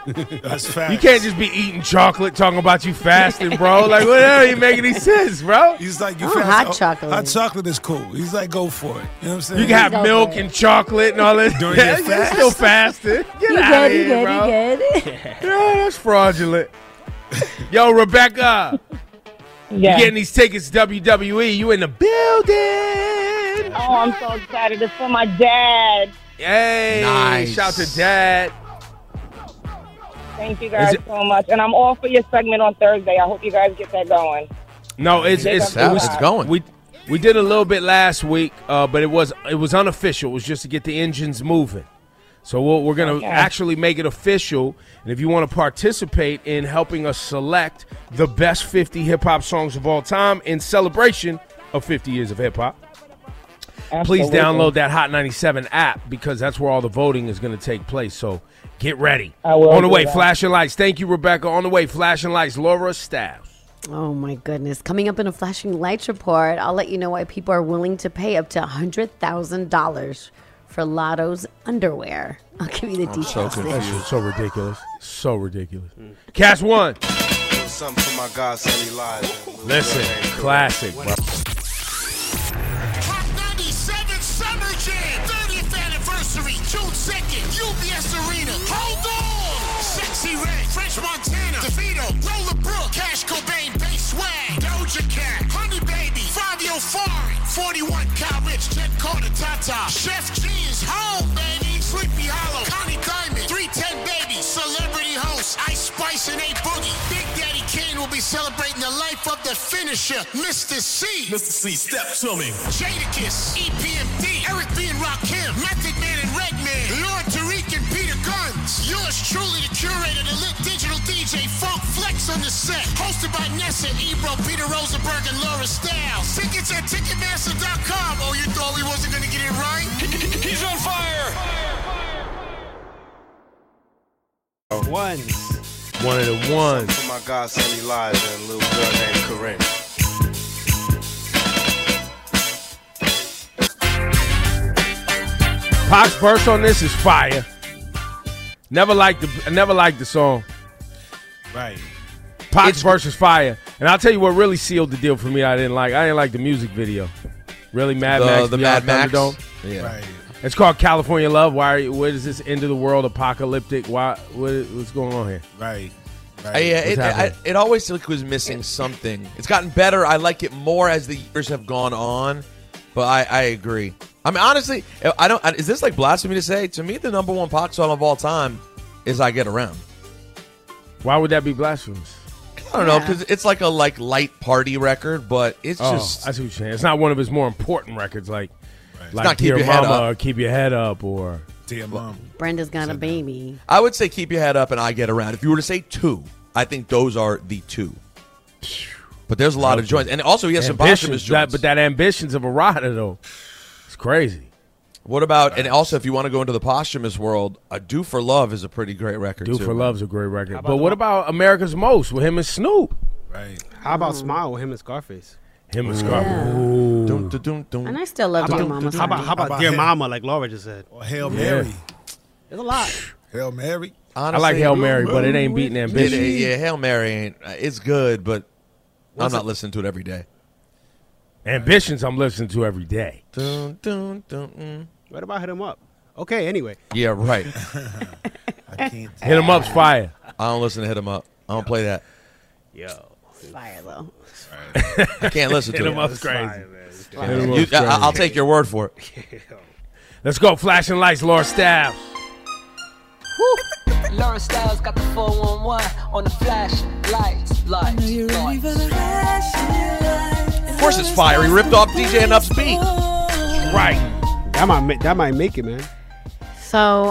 That's fast. You can't just be eating chocolate talking about you fasting, bro. Like, what the hell ain't making any sense, bro? He's like, you Oh, fast. hot chocolate. Hot chocolate is cool. He's like, go for it. You know what I'm saying? You can have Go milk for it. and chocolate and all that. During your You're fast? still fasting. Get You out of good, you here, good, bro. you good. Yeah, that's fraudulent. Yo, Rebecca, you Yeah. getting these tickets to WWE. You in the building. Oh, I'm so excited. It's for my dad. Hey, Nice. shout to Dad. Thank you guys Is it- so much. And I'm all for your segment on Thursday. I hope you guys get that going. No, it's going. We did a little bit last week, but it was unofficial. It was just to get the engines moving. So we're going to actually make it official. And if you want to participate in helping us select the best 50 hip-hop songs of all time in celebration of 50 years of hip-hop, please download that Hot 97 app because that's where all the voting is going to take place. So get ready. I will On the do way, that. Flashing Lights. Thank you, Rebecca. On the way, Flashing Lights, Laura Styles. Oh my goodness. Coming up in a Flashing Lights report, I'll let you know why people are willing to pay up to $100,000 for Lotto's underwear. I'll give you the details. so confused. That's so ridiculous. So ridiculous. Cast one. Something for my godson Elijah. Listen, classic, bro. Hot 97 Summer Jam, 30th anniversary, June 2nd, UBS Arena. Hold on! Sexy Red, French Montana, DeVito, Roller Brook, Cash Cobain, Bass Swag, Doja Cat, Honey Baby, Fabio Fari, 41 Cal Rich, Jet Carter, Tata, Chef G's, Home Baby, Sleepy Hollow, Connie Diamond, 310 Baby, Celebrity Host, Ice Spice and A Boogie. Big Daddy Kane will be celebrating the life of the finisher, Mr. C. Mr. C, step to me. Jadakiss, EPMD, Eric B. and Rakim, Method Man and Redman, Lord Tariq and Peter Guns. Yours truly, the curator, the lit digital DJ, Funk Flex on the set. Hosted by Nessa, Ebro, Peter Rosenberg, and Laura Styles. Tickets at Ticketmaster.com. Oh, you thought we wasn't going to get it right? He's on fire! One. One of the ones. For my godson Elijah and a little girl named Corinne. Pac's verse on this is fire. Never liked the song. Right. Pac's verse is fire. And I'll tell you what really sealed the deal for me I didn't like the music video. Really, Mad Max. The Beyond Mad Max. Thunderdome? Yeah. Right. It's called California Love. What is this end of the world apocalyptic? What's going on here? Right. It always was missing something. It's gotten better. I like it more as the years have gone on, but I agree. I mean, honestly, is this like blasphemy to say? To me, the number one Pac song of all time is "I Get Around." Why would that be blasphemous? I don't know, because it's like a light party record, but it's just. I see what you're saying. It's not one of his more important records, like not Keep Dear Your Head Mama Up. or Keep Your Head Up or Dear Mama. Brenda's got a baby. I would say "Keep Your Head Up" and "I Get Around." If you were to say two, I think those are the two. But there's a lot of joints, and also he has some posthumous joints. But that Ambitions of a Rider though, it's crazy. What about, and also if you want to go into the posthumous world, "Do for Love" is a pretty great record. Do too. for Love's a great record. But what about America's Most with him and Snoop? Right. How about Smile with him and Scarface? Him and Scarface. And I still love Dear Mama. How about Dear Mama, like Laura just said? Or Hail Mary. There's a lot. Hail Mary. Honestly, I like Hail Mary, but it ain't beating Ambition. Yeah, Hail Mary ain't. It's good, but I'm not listening to it every day. Ambitions I'm listening to every day. What about Hit 'Em Up? Okay, anyway. Yeah, right. I can't. Hit 'Em Up's fire. I don't listen to Hit 'Em Up. I don't play that. Yo. Fire though. I can't listen to Hit it. 'Em Up's crazy. Fire, man. Hit 'Em Up's crazy. I'll take your word for it. Let's go. Flashing Lights, Laura Styles. Laura Styles got the 411 on the flashing lights. Of course it's fire. He ripped off DJ Enough's beat. Right. That might make it, man. So,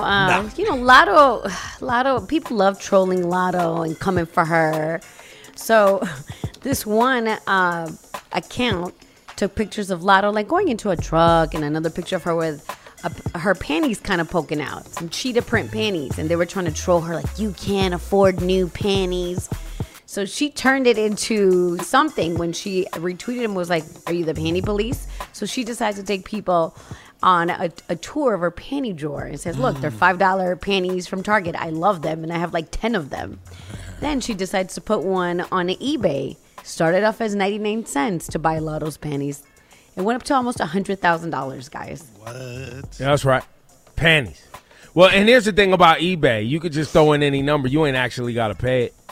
Lotto, people love trolling Lotto and coming for her. So, this one account took pictures of Lotto, like going into a truck, and another picture of her with her panties kind of poking out, some cheetah print panties. And they were trying to troll her, like, you can't afford new panties. So she turned it into something when she retweeted him, was like, are you the panty police? So she decides to take people on a tour of her panty drawer and says, look, they're $5 panties from Target. I love them, and I have like 10 of them. Then she decides to put one on eBay. Started off as 99 cents to buy Lotto's panties. It went up to almost $100,000, guys. What? Yeah, that's right. Panties. Well, and here's the thing about eBay. You could just throw in any number. You ain't actually got to pay it.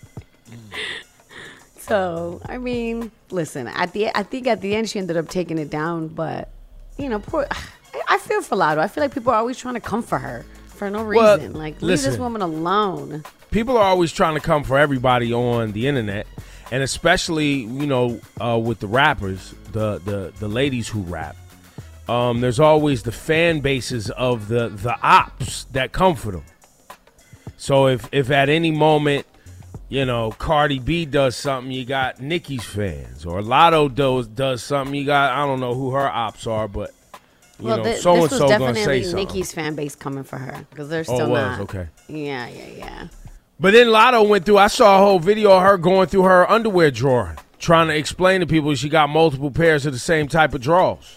So, I mean, listen, I think at the end she ended up taking it down, but, you know, I feel for Lotto. I feel like people are always trying to come for her for no reason. Like, leave this woman alone. People are always trying to come for everybody on the internet, and especially, you know, with the rappers, the ladies who rap. There's always the fan bases of the ops that come for them. So if at any moment, you know, Cardi B does something, you got Nicki's fans, or Lotto does something, you got, I don't know who her ops are, but you know, so and so gonna say something. Nicki's fan base coming for her because they're still not. Okay. Yeah. But then Lotto went through. I saw a whole video of her going through her underwear drawer, trying to explain to people she got multiple pairs of the same type of drawers.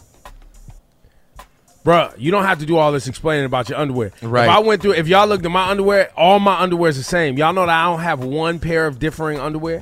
Bruh, you don't have to do all this explaining about your underwear. Right. If y'all looked at my underwear, all my underwear is the same. Y'all know that I don't have one pair of differing underwear?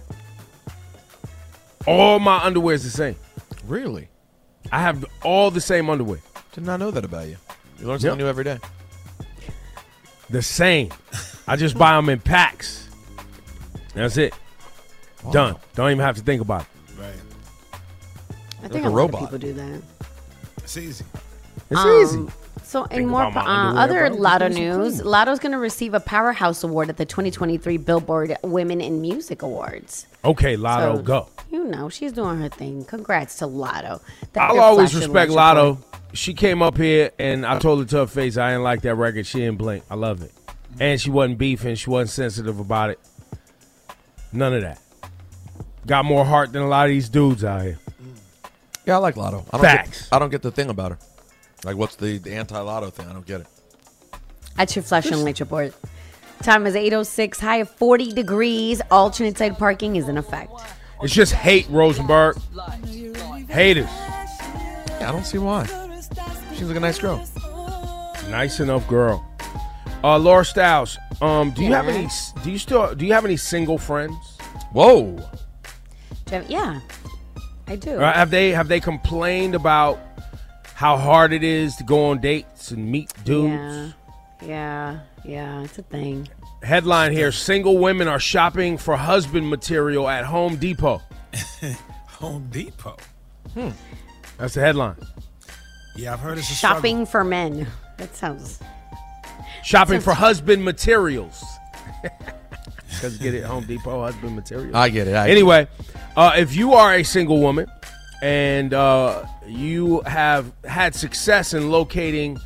All my underwear is the same. Really? I have all the same underwear. Did not know that about you. You learn something new every day. The same. I just buy them in packs. That's it. Wow. Done. Don't even have to think about it. Right. I think a lot of people do that. It's easy. It's easy. So in more other Lotto news, Lotto's going to receive a Powerhouse Award at the 2023 Billboard Women in Music Awards. Okay, Lotto, go. You know, she's doing her thing. Congrats to Lotto. I'll always respect Lotto. She came up here, and I told her to her face, I didn't like that record. She didn't blink. I love it. And she wasn't beefing. She wasn't sensitive about it. None of that. Got more heart than a lot of these dudes out here. Yeah, I like Lotto. I don't get the thing about her. Like, what's the anti-Lotto thing? I don't get it. That's your flash and light report. Time is 8:06. High of 40 degrees. Alternate side parking is in effect. It's just hate, Rosenberg. Haters. Yeah, I don't see why. She's like a nice girl. Nice enough girl. Laura Styles, do you have any single friends? Whoa. Yeah, I do. Have they complained about how hard it is to go on dates and meet dudes? Yeah, it's a thing. Headline here, single women are shopping for husband material at Home Depot. Home Depot? That's the headline. Yeah, I've heard it's a shopping for men. That sounds... Shopping for husband materials. Because get it, Home Depot, husband materials. I get it. Anyway, if you are a single woman and you have had success in locating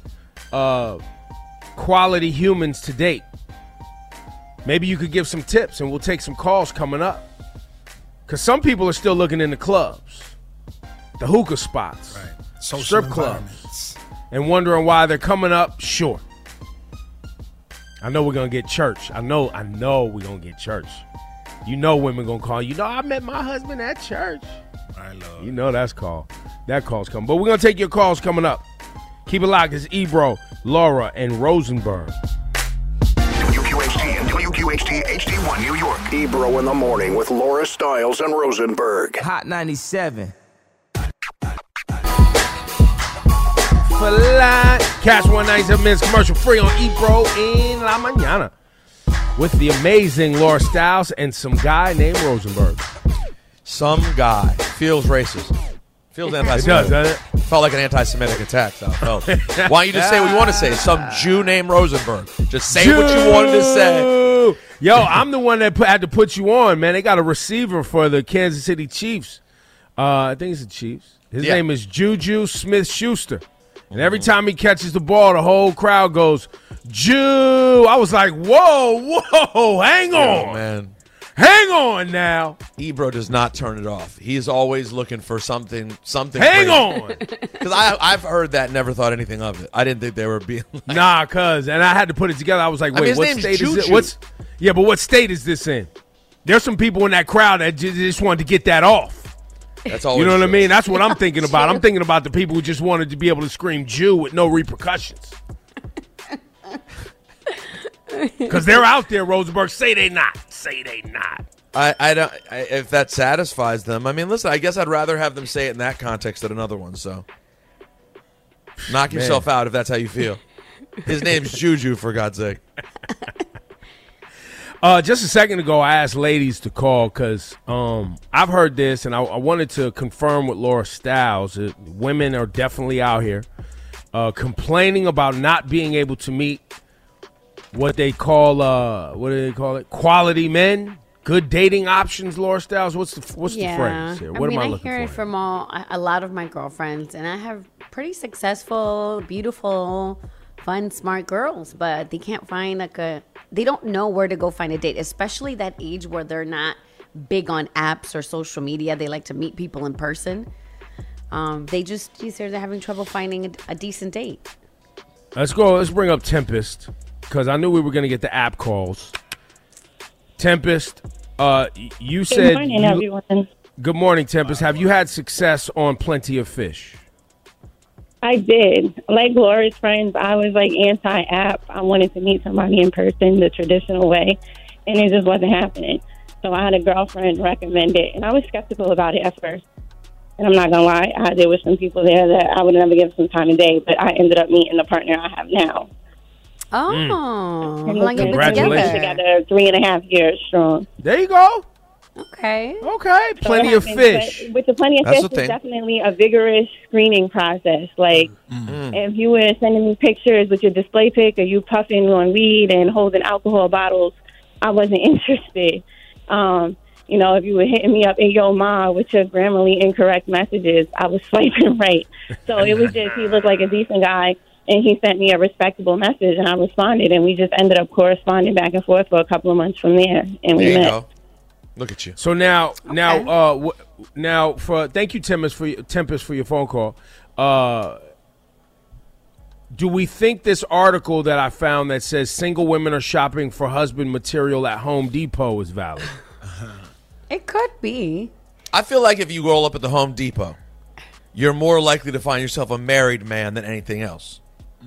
quality humans to date, maybe you could give some tips and we'll take some calls coming up. Because some people are still looking in the clubs, the hookah spots, social strip clubs, and wondering why they're coming up short. I know we're going to get church. I know we're going to get church. You know women going to call. You know, I met my husband at church. I love. You know that call's coming. But we're going to take your calls coming up. Keep it locked. It's Ebro, Laura, and Rosenberg. WQHT and WQHT HD1 New York. Ebro in the morning with Laura Stiles and Rosenberg. Hot 97. Cash 197 minutes commercial free on Ebro in La Mañana with the amazing Laura Stiles and some guy named Rosenberg. Some guy. Feels racist. Feels anti-Semitic. It does, doesn't it? Felt like an anti-Semitic attack. Why don't you just say what you want to say? Some Jew named Rosenberg. Just say what you wanted to say. Yo, I'm the one that had to put you on, man. They got a receiver for the Kansas City Chiefs. I think it's the Chiefs. His name is Juju Smith-Schuster. And every time he catches the ball, the whole crowd goes, Jew. I was like, whoa, hang on. Man. Hang on now. Ebro does not turn it off. He is always looking for something Hang on. Because I've heard that and never thought anything of it. I didn't think they were being like... Nah, and I had to put it together. I was like, wait, what state is it? But what state is this in? there's some people in that crowd that just wanted to get that off. That's You always know what I true. mean? That's what I'm thinking about. I'm thinking about the people who just wanted to be able to scream Jew with no repercussions. Because they're out there, Rosenberg. Say they not. Say they not. I don't. If that satisfies them, I mean, listen. I guess I'd rather have them say it in that context than another one. So, knock yourself out if that's how you feel. His name's Juju, for God's sake. Just a second ago, I asked ladies to call because I've heard this, and I wanted to confirm with Laura Stiles that women are definitely out here complaining about not being able to meet what they call what do they call it? Quality men, good dating options. Laura Stiles, what's the phrase here? What am I looking hear for? it from a lot of my girlfriends, and I have pretty successful, beautiful, fun, smart girls, but they can't find they don't know where to go find a date, especially that age where they're not big on apps or social media. They like to meet people in person. They're having trouble finding a decent date. Let's go. Let's bring up Tempest because I knew we were going to get the app calls. Tempest, you said. Good morning, everyone. Good morning, Tempest. Have you had success on Plenty of Fish? I did. Like Laura's friends, I was like anti-app. I wanted to meet somebody in person the traditional way, and it just wasn't happening. So I had a girlfriend recommend it, and I was skeptical about it at first. And I'm not going to lie, there were some people there that I would never give some time of day, but I ended up meeting the partner I have now. Oh, how long you been Congratulations. together? 3.5 years strong. There you go. Okay. Okay. So Plenty it of happens, fish. but with the Plenty of That's Fish, the thing. it's definitely a vigorous screening process. Like, if you were sending me pictures with your display pic or you puffing on weed and holding alcohol bottles, I wasn't interested. You know, if you were hitting me up in your mom with your grammarly incorrect messages, I was swiping right. So it was just, he looked like a decent guy, and he sent me a respectable message, and I responded, and we just ended up corresponding back and forth for a couple of months from there, and we There you met. go. Look at you. So now, thank you, Tempest, for your phone call. Do we think this article that I found that says single women are shopping for husband material at Home Depot is valid? It could be. I feel like if you roll up at the Home Depot, you're more likely to find yourself a married man than anything else.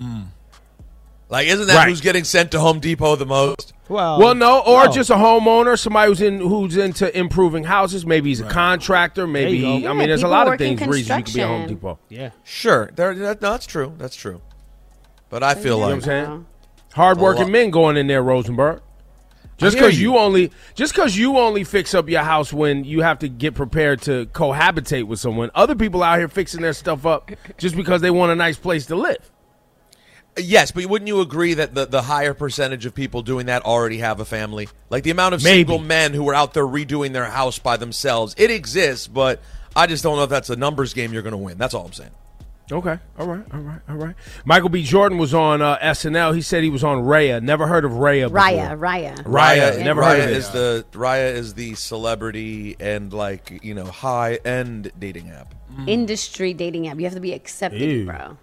Like, isn't that Right. who's getting sent to Home Depot the most? Well, no, or just a homeowner, somebody who's into improving houses. Maybe he's a contractor. Maybe There you go. I mean, there's a people lot of work in things reasons you could be at Home construction. Depot. Yeah. Sure. No, that's true. That's true. But I feel You know like what I'm saying? Hardworking men going in there, Rosenberg. Just hear because you. you only fix up your house when you have to get prepared to cohabitate with someone. Other people out here fixing their stuff up just because they want a nice place to live. Yes, but wouldn't you agree that the higher percentage of people doing that already have a family? Like the amount of Maybe. single men who are out there redoing their house by themselves, it exists, but I just don't know if that's a numbers game you're going to win. That's all I'm saying. Okay. All right. Michael B. Jordan was on SNL. He said he was on Raya. Never heard of Raya before. Raya. Never heard of it. Raya is the celebrity and high end dating app. Industry dating app. You have to be accepted, Ew. bro.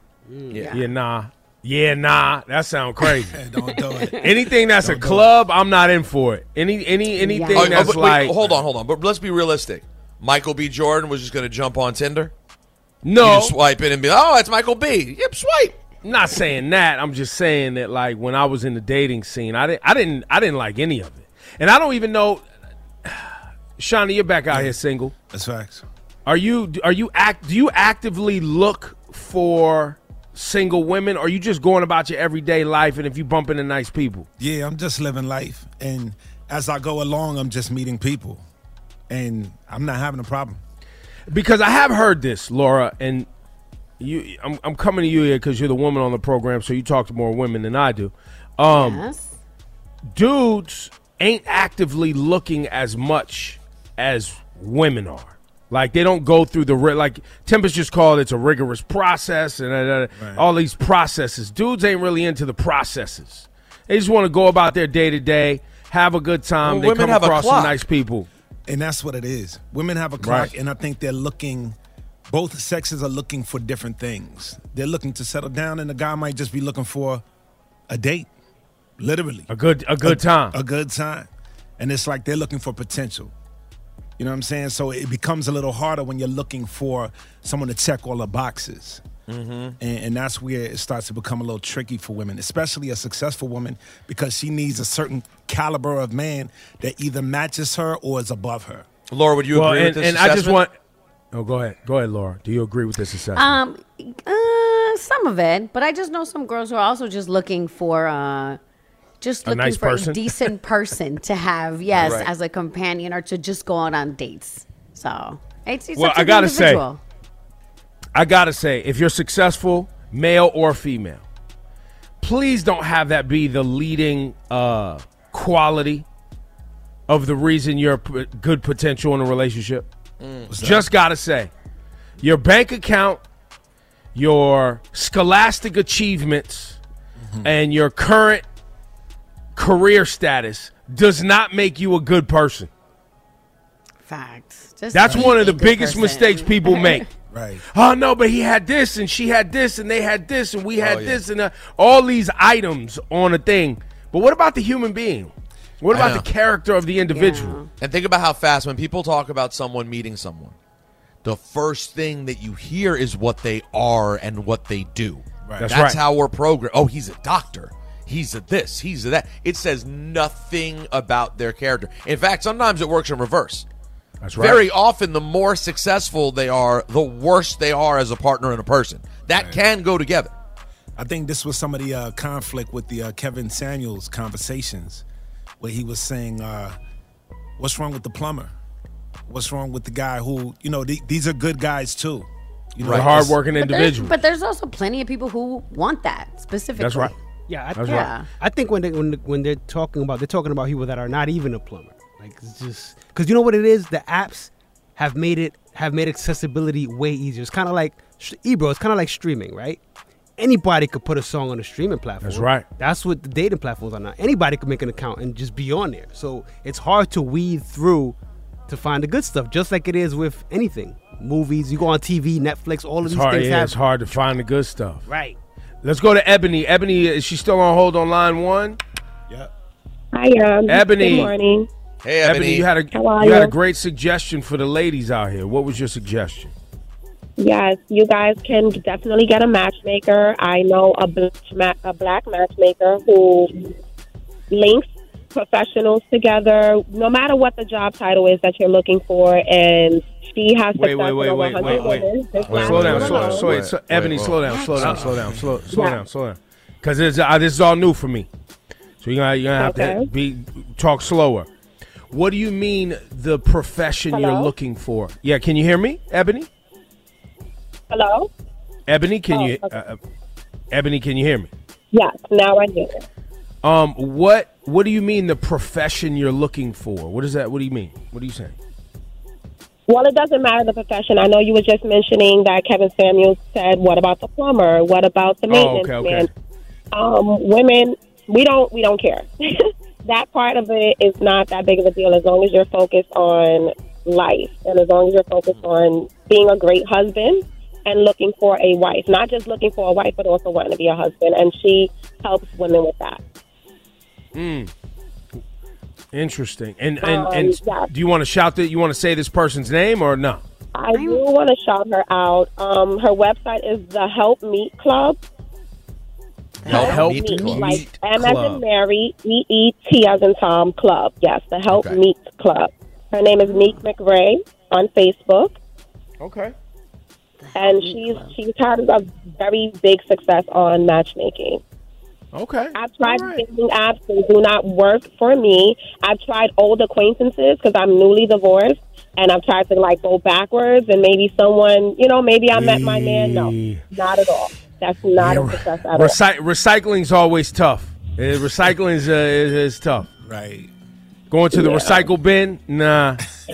Yeah, nah. That sounds crazy. Don't do it. Anything that's a club, I'm not in for it. Anything that's but like wait, hold on. But let's be realistic. Michael B. Jordan was just going to jump on Tinder. No. You just swipe in and be, oh, it's Michael B. Yep, swipe. Not saying that. I'm just saying that, like, when I was in the dating scene, I didn't like any of it, and I don't even know. Shawnee, you're back out here single. That's facts. Do you actively look for single women, or are you just going about your everyday life? And if you bump into nice people, Yeah, I'm just living life, and as I go along, I'm just meeting people, and I'm not having a problem. because I have heard this, Laura, and I'm coming to you here because you're the woman on the program, so you talk to more women than I do. Yes. Dudes ain't actively looking as much as women are. Like, they don't go through like Tempest just called it's a rigorous process and all these processes. Dudes ain't really into the processes. They just want to go about their day to day, have a good time. Well, they come across some nice people. And that's what it is. Women have a clock, Right. and I think they're looking, both sexes are looking for different things. They're looking to settle down, and the guy might just be looking for a date, literally. A good time. A good time. And it's like they're looking for potential. You know what I'm saying? So it becomes a little harder when you're looking for someone to check all the boxes. Mm-hmm. And that's where it starts to become a little tricky for women, especially a successful woman, because she needs a certain caliber of man that either matches her or is above her. Laura, would you agree with this assessment? I just want... Oh, go ahead, Laura. Do you agree with this assessment? Some of it, but I just know some girls who are also just looking for a nice person? a decent person to have, yes, Right. as a companion or to just go out on dates. So it's Well, up to I the gotta say, individual. if you're successful, male or female, please don't have that be the leading quality of the reason you're good potential in a relationship. Just gotta say, your bank account, your scholastic achievements, and your current career status does not make you a good person. Facts. Just That's be one of a the good biggest person. mistakes people make. Right. Oh, no, but he had this, and she had this, and they had this, and we had yeah. this, and all these items on a thing. But what about the human being? What I about know. the character of the individual? And think about how fast, when people talk about someone meeting someone, the first thing that you hear is what they are and what they do. Right. That's That's right. how we're programmed. Oh, he's a doctor. He's a this. He's a that. It says nothing about their character. In fact, sometimes it works in reverse. That's right. Very often, the more successful they are, the worse they are as a partner and a person. That can go together. I think this was some of the conflict with the Kevin Samuels conversations, where he was saying, what's wrong with the plumber? What's wrong with the guy who, these are good guys too. You know, The hardworking individual. But there's also plenty of people who want that specifically. That's right. Yeah, That's right. I think when they're talking about people that are not even a plumber. Like, it's just because you know what it is. The apps have made accessibility way easier. It's kind of like Ebro. It's kind of like streaming, right? Anybody could put a song on a streaming platform. That's right. That's what the dating platforms are now. Anybody could make an account and just be on there. So it's hard to weed through to find the good stuff, just like it is with anything. Movies, you go on TV, Netflix, all of It's these hard, things yeah, have. it's hard to find the good stuff. Right. Let's go to Ebony. Ebony, is she still on hold on line one? Yep. Hi, Ebony. Good morning. Hey, Ebony, you had How are a you? great suggestion for the ladies out here. What was your suggestion? Yes, you guys can definitely get a matchmaker. I know a black matchmaker who links professionals together, no matter what the job title is that you're looking for, and she has success with over 100 women. Slow down, Ebony, slow down. Because this is all new for me. So you're gonna have to talk slower. What do you mean the profession you're looking for? Yeah, can you hear me, Ebony? Hello? Ebony, can you Ebony, can you hear me? Yes, now I hear it. What do you mean the profession you're looking for? What is that? What do you mean? What are you saying? Well, it doesn't matter the profession. I know you were just mentioning that Kevin Samuels said, what about the plumber? What about the maintenance man? Women, we don't care. That part of it is not that big of a deal as long as you're focused on life and as long as you're focused on being a great husband and looking for a wife. Not just looking for a wife, but also wanting to be a husband. And she helps women with that. Interesting. And yes. do you want to shout that? You want to say this person's name or no? I do want to shout her out. Her website is the Help Meet Club. Help Meet, Club. like M as in Mary, E-E-T as in Tom, Club. Yes, the Help Meet Club. Her name is Neek McRae on Facebook. Okay. And she's had a very big success on matchmaking. Okay. I've tried dating apps. They do not work for me. I've tried old acquaintances because I'm newly divorced, and I've tried to go backwards and maybe someone, maybe I met my man. No, not at all. That's not a success at all. Recycling's always tough. Recycling is tough. Right. Going to the recycle bin? Nah.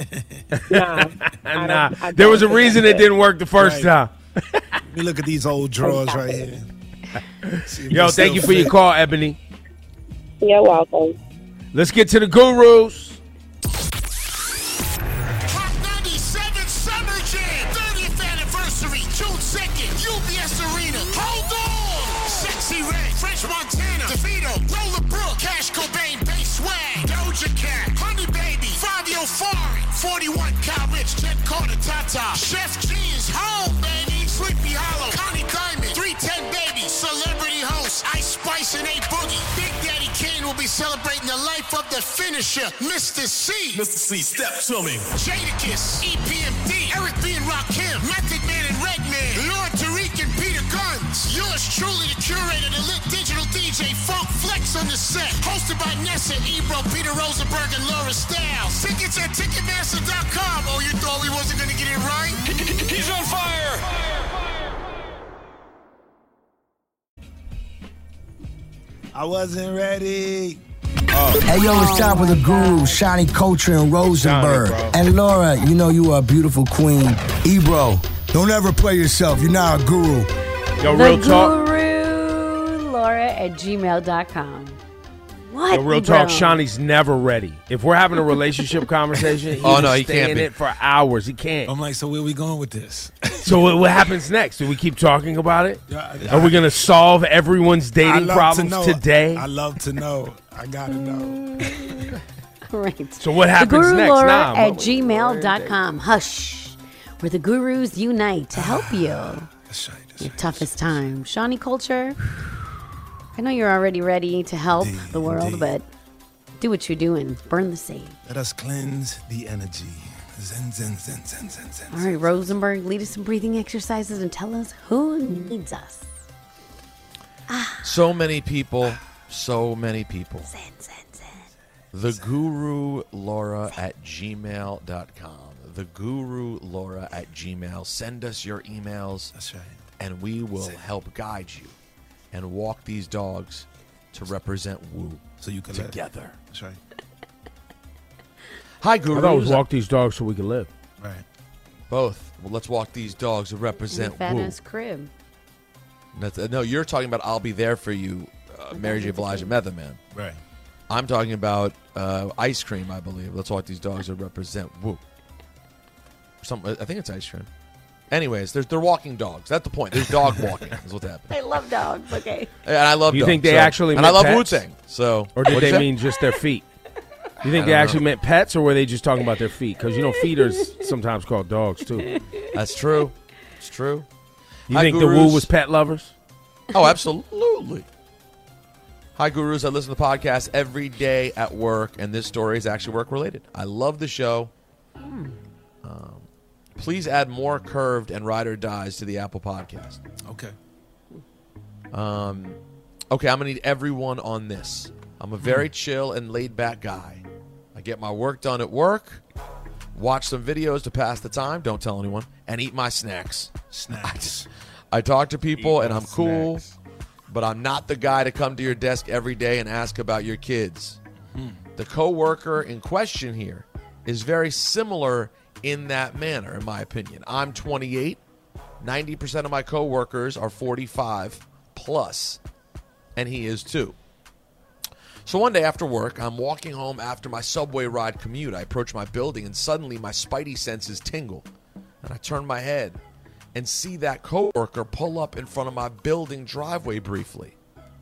Nah. There was a reason it didn't work the first time. You look at these old drawers right here. Yo, thank you for your call, Ebony. You're welcome. Let's get to the gurus. Hot 97 Summer Jam, 30th anniversary, June 2nd, UBS Arena. Hold on! Sexy Red, French Montana, DeVito, Roller Brook, Cash Cobain, Bass Swag, Doja Cat, Honey Jet Carter, Tata. Chef G is home, baby. Sleepy Hollow, Connie Diamond, 310 Baby, Celebrity Host, Ice Spice and A Boogie. Big Daddy Kane will be celebrating the life of the finisher, Mr. C. Mr. C, step to me. Jadakiss, EPMD, Eric B. and Rakim, Method Man and Redman, Lord Tariq and Peter Guns. Yours truly, the curator, the lit digital DJ, Funk Flex on the set. Hosted by Nessa, Ebro, Peter Rosenberg, and Laura Styles. Tickets at Ticketmaster.com. Oh, you thought we wasn't going to get it right? He's on fire! I wasn't ready. Hey yo, it's time for the Guru, Shiny Culture and Rosenberg. And Laura, you know you are a beautiful queen. Ebro, don't ever play yourself. You're not a guru. Yo, real talk. Guru Laura at gmail.com. What? Yo, real Ebro? talk. Shawnee's never ready. If we're having a relationship conversation, he can't in be. it for hours. He can't. I'm like, so where we going with this? So what happens next? Do we keep talking about it? Yeah, Are we going to solve everyone's dating problems today? I love to know. I gotta know. Right. So what happens the next? Laura Nah, at what- gmail.com. Hush. Where the gurus unite to help you. That's right. Your toughest time. Shawnee Culture, I know you're already ready to help the world, but do what you're doing. Burn the sage. Let us cleanse the energy. Zen, zen, zen, zen, zen, zen. All right, Rosenberg, lead us in breathing exercises and tell us who needs us. So many people. The Guru Laura at gmail.com. The Guru Laura at gmail. Send us your emails. That's right. And we will help guide you and walk these dogs to represent Woo so you can together. That's right. Hi, Guru. I thought it was walk these dogs so we can live. Right. Both. Well, let's walk these dogs to represent Fat Woo. ass crib. No, you're talking about I'll Be There For You, Mary J. Blige and Method Man. Right. I'm talking about ice cream, I believe. Let's walk these dogs to represent Woo. I think it's ice cream. Anyways, they're walking dogs. That's the point. There's dog walking. Is what's happening. I love dogs. Okay. And I love You dogs. think they so- actually and meant I love pets? Wu-Tang. So, Or did what'd you they say? mean just their feet? You think I they don't actually know. meant pets, or were they just talking about their feet? Because, feet are sometimes called dogs, too. That's true. It's true. You Hi, think the Gurus. Woo was pet lovers? Oh, absolutely. Hi, Gurus. I listen to the podcast every day at work, and this story is actually work-related. I love the show. Please add more Curved and Ride or Dies to the Apple Podcast. Okay. Okay, I'm going to need everyone on this. I'm a very chill and laid-back guy. I get my work done at work, watch some videos to pass the time, don't tell anyone, and eat my snacks. Snacks. I talk to people, Eat and my I'm cool, snacks. but I'm not the guy to come to your desk every day and ask about your kids. The coworker in question here is very similar in that manner, in my opinion. I'm 28. 90% of my coworkers are 45 plus, and he is too. So one day after work, I'm walking home after my subway ride commute. I approach my building, and suddenly my spidey senses tingle. And I turn my head and see that coworker pull up in front of my building driveway briefly.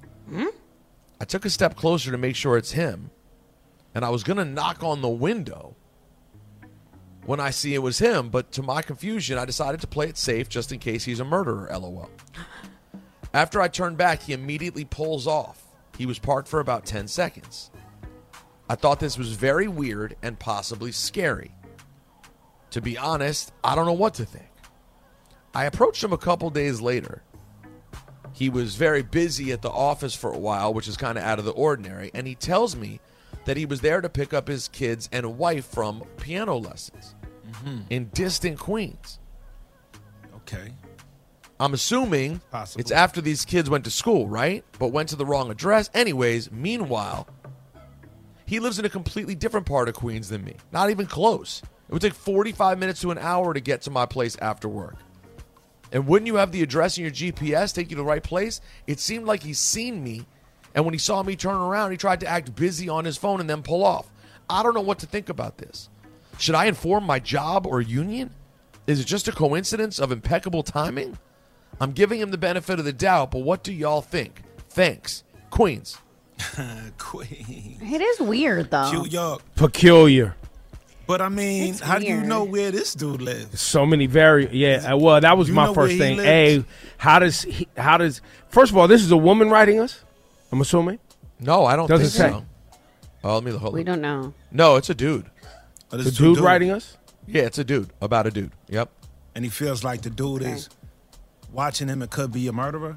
I took a step closer to make sure it's him, and I was going to knock on the window when I see it was him, but to my confusion, I decided to play it safe just in case he's a murderer, LOL. After I turned back, he immediately pulls off. He was parked for about 10 seconds. I thought this was very weird and possibly scary. To be honest, I don't know what to think. I approached him a couple days later. He was very busy at the office for a while, which is kind of out of the ordinary, and he tells me that he was there to pick up his kids and wife from piano lessons in distant Queens. Okay. I'm assuming Possible. it's after these kids went to school, right? But went to the wrong address. Anyways, meanwhile, he lives in a completely different part of Queens than me. Not even close. It would take 45 minutes to an hour to get to my place after work. And wouldn't you have the address in your GPS take you to the right place? It seemed like he's seen me, and when he saw me turn around, he tried to act busy on his phone and then pull off. I don't know what to think about this. Should I inform my job or union? Is it just a coincidence of impeccable timing? I'm giving him the benefit of the doubt, but what do y'all think? Thanks. Queens. Queen. It is weird, though. New York. Peculiar. But I mean, It's how do you weird. know where this dude lives? So many yeah. Well, that was You my know where first he thing. lives? How does? First of all, this is a woman writing us. I'm assuming. No, I don't Doesn't think say. so. Oh, let me hold We on. don't know. No, it's a dude. The dude writing us. Yeah, it's a dude about a dude. Yep. And he feels like the dude is watching him and could be a murderer.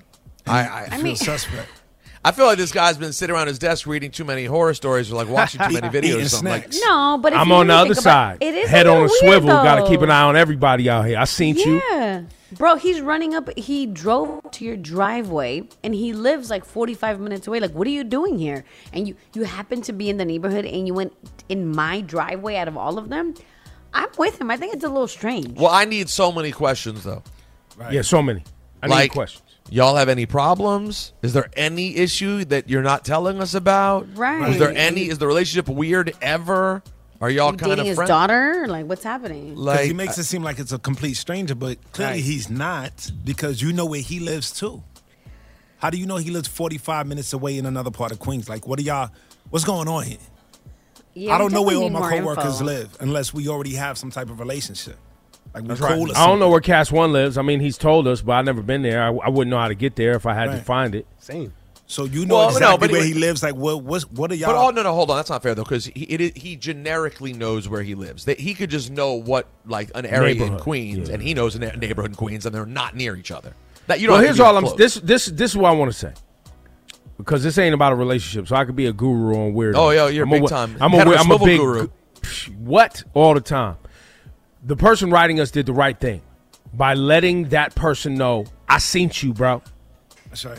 I feel mean- suspect. I feel like this guy's been sitting around his desk reading too many horror stories or like watching too many videos or something. Like, No, but if I'm you on the really other think about side. it is Head a on a little swivel. weird, Got to keep an though. eye on everybody out here. I seen you. Yeah. Bro, he's running up. He drove to your driveway and he lives like 45 minutes away. Like, what are you doing here? And you happen to be in the neighborhood and you went in my driveway out of all of them. I'm with him. I think it's a little strange. well, I need so many questions though. Yeah, so many. I need Like, questions. Y'all have any problems? Is there any issue that you're not telling us about? Right. Is there any? Is the relationship weird ever? Are y'all You kind dating of his friends? daughter? Like, what's happening? Because he makes it seem like it's a complete stranger, but clearly he's not, because you know where he lives too. How do you know he lives 45 minutes away in another part of Queens? Like, what's going on here? Yeah, I we don't know where definitely all need my more coworkers info. live unless we already have some type of relationship. Like, we're That's cool right. or I don't something. know where Cast One lives. I mean, he's told us, but I've never been there. I wouldn't know how to get there if I had to find it. Same. So you know Well, no, exactly but where it- he lives. Like, what are y'all? But no, hold on. That's not fair though, because he generically knows where he lives. He could just know what like an area in Neighborhood, Queens, yeah. and he knows a neighborhood in Queens, and they're not near each other. That you don't. Well, have here's to be all I'm. close. This is what I want to say. Because this ain't about a relationship, so I could be a guru on weird. Oh, yeah, you're big time. I'm Head on a a swivel big guru. What all the time. The person writing us did the right thing by letting that person know I seen you, bro. That's right.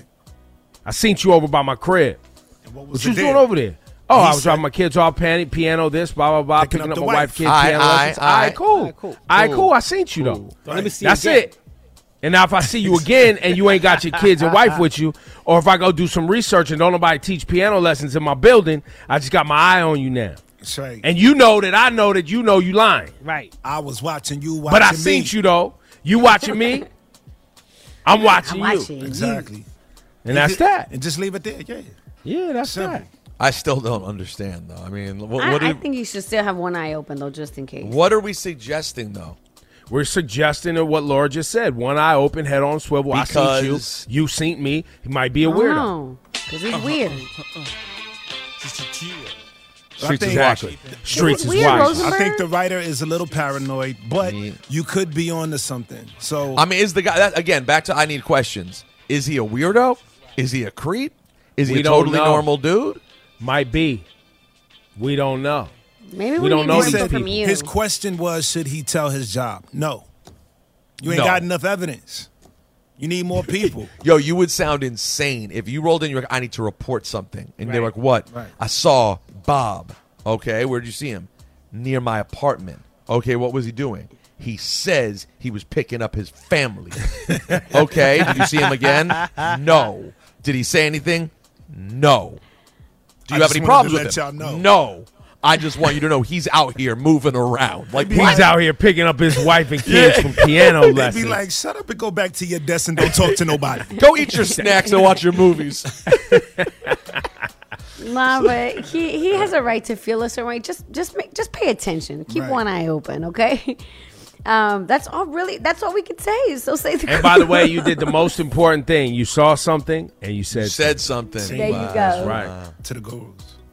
I seen you over by my crib. What What it you was there? doing over there? Oh, He I was said- dropping my kids off piano, this, blah, blah, blah, Picking picking up up the my wife. wife, kids, Aye, piano aye, lessons. All right, aye. cool. Cool. All right, Cool. cool. I seen you, though. So let me see That's again. it. And now if I see you again and you ain't got your kids and wife with you, or if I go do some research and don't nobody teach piano lessons in my building, I just got my eye on you now. That's right. And you know that I know that you know you lying. Right. I was watching you. But I watching seen me. you, though. You watching me. I'm watching I'm you. watching. Exactly. And that's that. And just leave it there. Yeah. Yeah, that's Simple. that. I still don't understand though. I mean, I think you should still have one eye open though, just in case. what are we suggesting though? We're suggesting what Laura just said. One eye open, head on swivel. I Because- seen you. You seen me. He might be a weirdo. No, because it's weird. Streets is think- watching. Streets is weird, watching. Rosenberg? I think the writer is a little paranoid, but you could be on to something. So I mean, is the guy that again? Back to I need questions. Is he a weirdo? Is he a creep? Is he We a don't totally know. normal dude? Might be. We don't know. Maybe We we don't need know more these info from people. you. his question was, should he tell his job? No. You ain't No. got enough evidence. You need more people. Yo, you would sound insane if you rolled in. You're like, I need to report something, and they're Right. like, what? Right. I saw Bob. Okay, where'd you see him? Near my apartment. Okay, what was he doing? He says he was picking up his family. Okay, did you see him again? No. Did he say anything? No. Do I you have just any wanted problems to with let him? y'all know. No. I just want you to know he's out here moving around. Like He's what? out here picking up his wife and kids from piano They'd lessons. be like, shut up and go back to your desk and don't talk to nobody. Go eat your snacks and watch your movies. Nah, but he has a right to feel a certain way. Just pay attention. Keep Right. one eye open, okay? That's all we could say. So say the And by the way, you did the most important thing. You saw something and you said, Said something. There you go. That's right. To the gurus.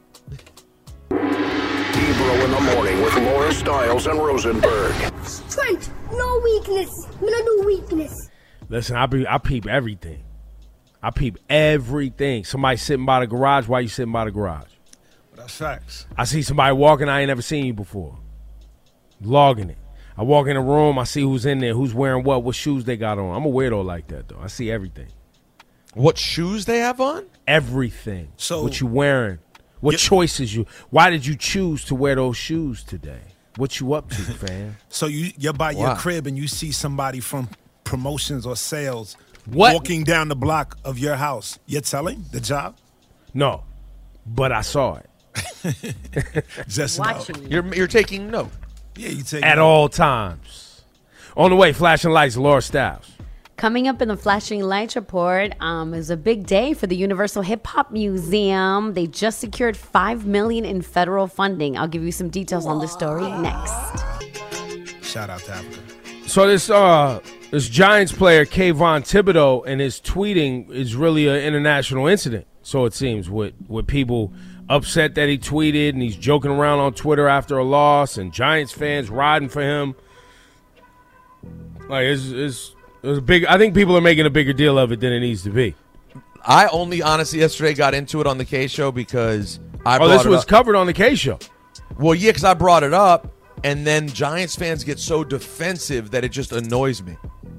Ebro in the morning with Laura Stiles and Rosenberg. Strength, no weakness. No weakness. Listen, I peep everything. I peep everything. Somebody sitting by the garage. Why you sitting by the garage? That's facts. I see somebody walking. I ain't never seen you before. Logging it. I walk in a room. I see who's in there. Who's wearing what shoes they got on. I'm a weirdo like that, though. I see everything. What shoes they have on? Everything. So- what you wearing. What choices you. Why did you choose to wear those shoes today? What you up to, fam? So you're by your Wow. crib and you see somebody from promotions or sales What? walking down the block of your house. You're telling the job? No, but I saw it. Just Watching. You're taking note. Yeah, you take At all times. On the way, flashing lights, Laura Stiles. Coming up in the Flashing Lights Report is a big day for the Universal Hip Hop Museum. They just secured $5 million in federal funding. I'll give you some details on this story next. Shout out to Africa. So this Giants player, Kayvon Thibodeau, and his tweeting is really an international incident. So it seems with people upset that he tweeted, and he's joking around on Twitter after a loss, and Giants fans riding for him. Like it's big. I think people are making a bigger deal of it than it needs to be. I only honestly yesterday got into it on the K Show because this was covered on the K Show. Well, yeah, because I brought it up, and then Giants fans get so defensive that it just annoys me.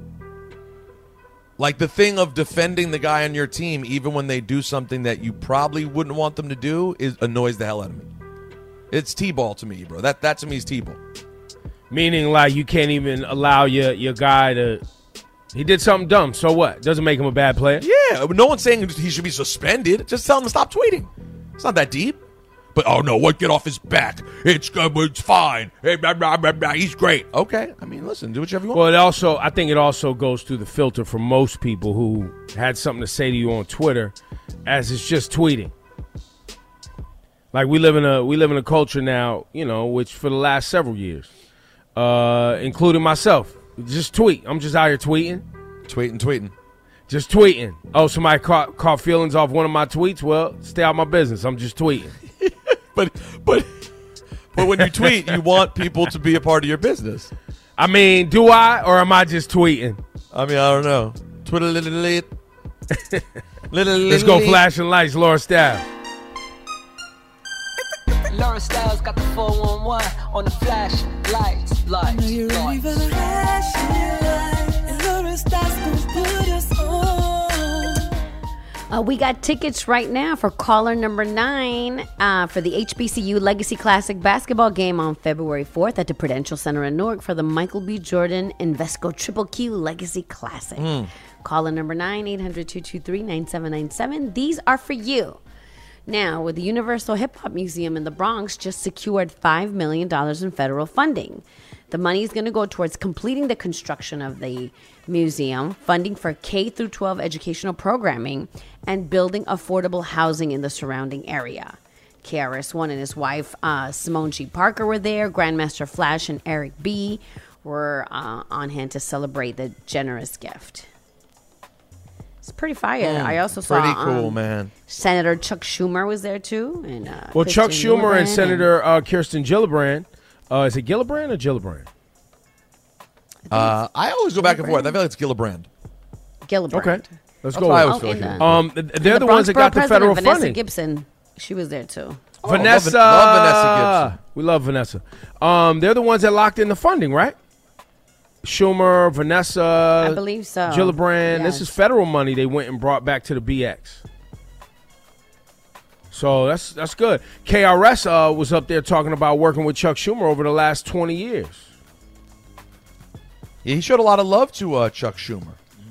Like the thing of defending the guy on your team, even when they do something that you probably wouldn't want them to do, annoys the hell out of me. It's T-ball to me, bro. That to me is T-ball. Meaning, like, you can't even allow your guy to. He did something dumb. So what? Doesn't make him a bad player. Yeah, no one's saying he should be suspended. Just tell him to stop tweeting. It's not that deep. But oh no, what? Get off his back. It's fine. He's great. Okay. I mean, listen, do whatever you want. Well, I think it also goes through the filter for most people who had something to say to you on Twitter, as it's just tweeting. Like we live in a culture now, which for the last several years, including myself, just tweet. I'm just out here tweeting. Just tweeting. Oh, somebody caught feelings off one of my tweets. Well, stay out of my business. I'm just tweeting. But when you tweet, you want people to be a part of your business. I mean, do I, or am I just tweeting? I mean, I don't know. Twitter. Let's go flashing lights, Laura Styles. Laura Styles got the 411 on the flashing lights. I know you're ready for the flashing lights, and Laura Styles gonna put us on. We got tickets right now for caller number 9 for the HBCU Legacy Classic basketball game on February 4th at the Prudential Center in Newark for the Michael B. Jordan Invesco Triple Q Legacy Classic. Caller number 9, 800-223-9797. These are for you. Now, with the Universal Hip Hop Museum in the Bronx just secured $5 million in federal funding. The money is going to go towards completing the construction of the museum, funding for K-12 educational programming, and building affordable housing in the surrounding area. KRS-One and his wife, Simone G. Parker, were there. Grandmaster Flash and Eric B. were on hand to celebrate the generous gift. It's pretty fire. I also saw pretty cool, man. Senator Chuck Schumer was there too, and Chuck Schumer and Senator Kirsten Gillibrand. Is it Gillibrand or Gillibrand? I always go back and forth. I feel like it's Gillibrand. Gillibrand. Okay, let's go. They're the ones that got the federal Vanessa funding. Gibson, she was there too. Vanessa, love Vanessa Gibson. We love Vanessa. They're the ones that locked in the funding, right? Schumer, Vanessa, I believe so. Gillibrand. Yes. This is federal money they went and brought back to the BX. So that's good. KRS was up there talking about working with Chuck Schumer over the last 20 years. Yeah, he showed a lot of love to Chuck Schumer.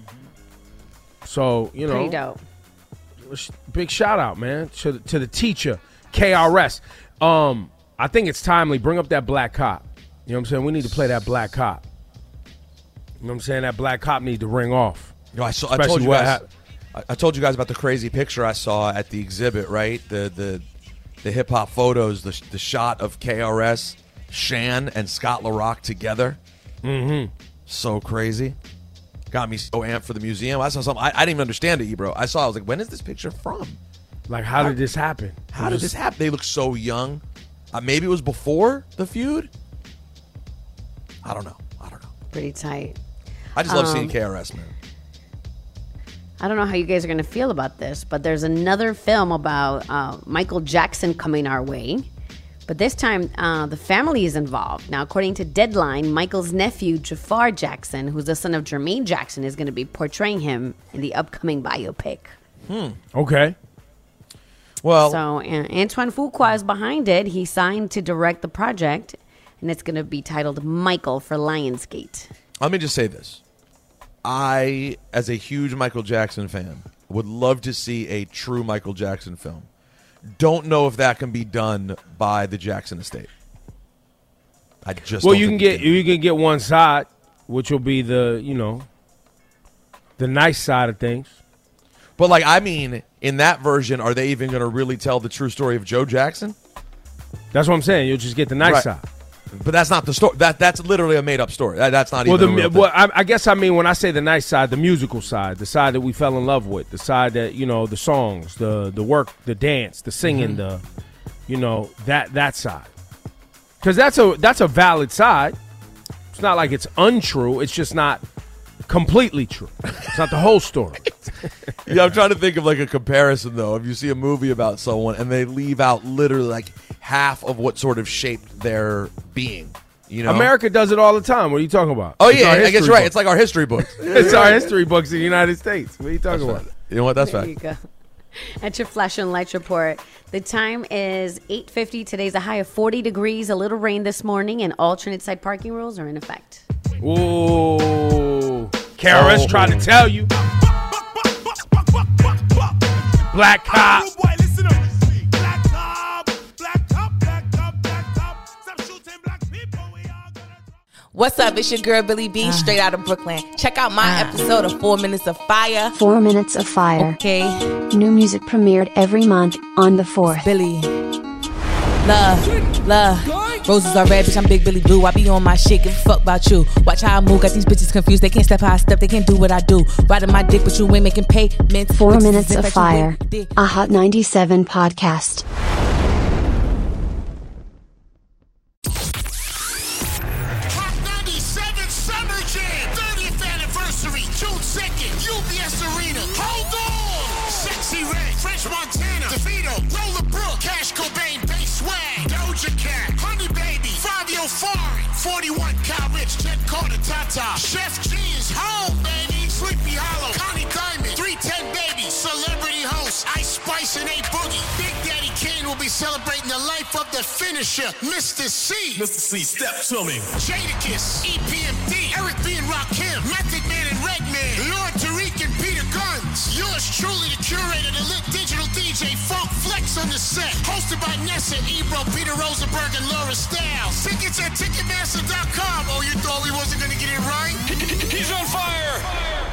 So, Pretty dope. Big shout out, man, to the teacher, KRS. I think it's timely. Bring up that black cop. You know what I'm saying? We need to play that black cop. You know what I'm saying? That black cop needs to ring off. I told you guys about the crazy picture I saw at the exhibit, right? The hip hop photos, the shot of KRS, Shan, and Scott LaRock together. Mm-hmm. So crazy. Got me so amped for the museum. I saw something. I didn't even understand it, bro. I was like, when is this picture from? Like, how did this happen? How did this happen? They look so young. Maybe it was before the feud. I don't know. Pretty tight. I just love seeing KRS, man. I don't know how you guys are going to feel about this, but there's another film about Michael Jackson coming our way. But this time, the family is involved. Now, according to Deadline, Michael's nephew, Jafar Jackson, who's the son of Jermaine Jackson, is going to be portraying him in the upcoming biopic. Okay. Well, so Antoine Fuqua is behind it. He signed to direct the project, and it's going to be titled Michael for Lionsgate. Let me just say this. I, as a huge Michael Jackson fan, would love to see a true Michael Jackson film. Don't know if that can be done by the Jackson estate. You can get one side, which will be the the nice side of things. But, like, I mean, in that version, are they even going to really tell the true story of Joe Jackson? That's what I'm saying. You'll just get the nice side. But that's not the story. That's literally a made-up story. That's not even a real thing. I guess I mean when I say the nice side, the musical side, the side that we fell in love with, the side that, you know, the songs, the work, the dance, the singing, the, you know, that side. Because that's a valid side. It's not like it's untrue. It's just not completely true. It's not the whole story. Yeah, I'm trying to think of like a comparison though. If you see a movie about someone and they leave out literally like half of what sort of shaped their being, you know, America does it all the time. What are you talking about? Oh yeah, I guess you're right. It's like our history books. It's our history books in the United States. What are you talking about? You know what? That's There fact. you go. At your Flash and Lights report, the time is 8:50. Today's a high of 40 degrees. A little rain this morning, and alternate side parking rules are in effect. Ooh, KRS tried to tell you. Black cop. What's up? It's your girl Billy B, straight out of Brooklyn. Check out my episode of 4 Minutes of Fire. 4 Minutes of Fire. Okay. New music premiered every month on the 4th. Billy. Love. Roses are red, bitch, I'm Big Billy Blue. I be on my shit, give a fuck about you. Watch how I move, got these bitches confused. They can't step how I step, they can't do what I do. Riding my dick, but you ain't making payments. 4 Minutes of Fire. A Hot 97 podcast. June 2nd, UBS Arena. Hold on! Sexy Red, French Montana, DeVito, Roller Brook, Cash Cobain, Bass Swag, Doja Cat, Honey Baby, Fabio Fari, 41 Cal Rich, Jet Carter, Tata, Chef G is home, baby, Sleepy Hollow, Connie Diamond, 310 Baby, Celebrity Host, Ice Spice and A Boogie. Big Daddy Kane will be celebrating the life of the finisher, Mr. C. Mr. C, step to me. Jadakiss, EPMD, Eric B. and Rakim, Method Man and Redman, Lord Tariq and Peter Guns. Yours truly, the curator, the lit digital DJ, Funk Flex on the set. Hosted by Nessa, Ebro, Peter Rosenberg, and Laura Styles. Tickets at Ticketmaster.com. Oh, you thought we wasn't going to get it right? He's on fire!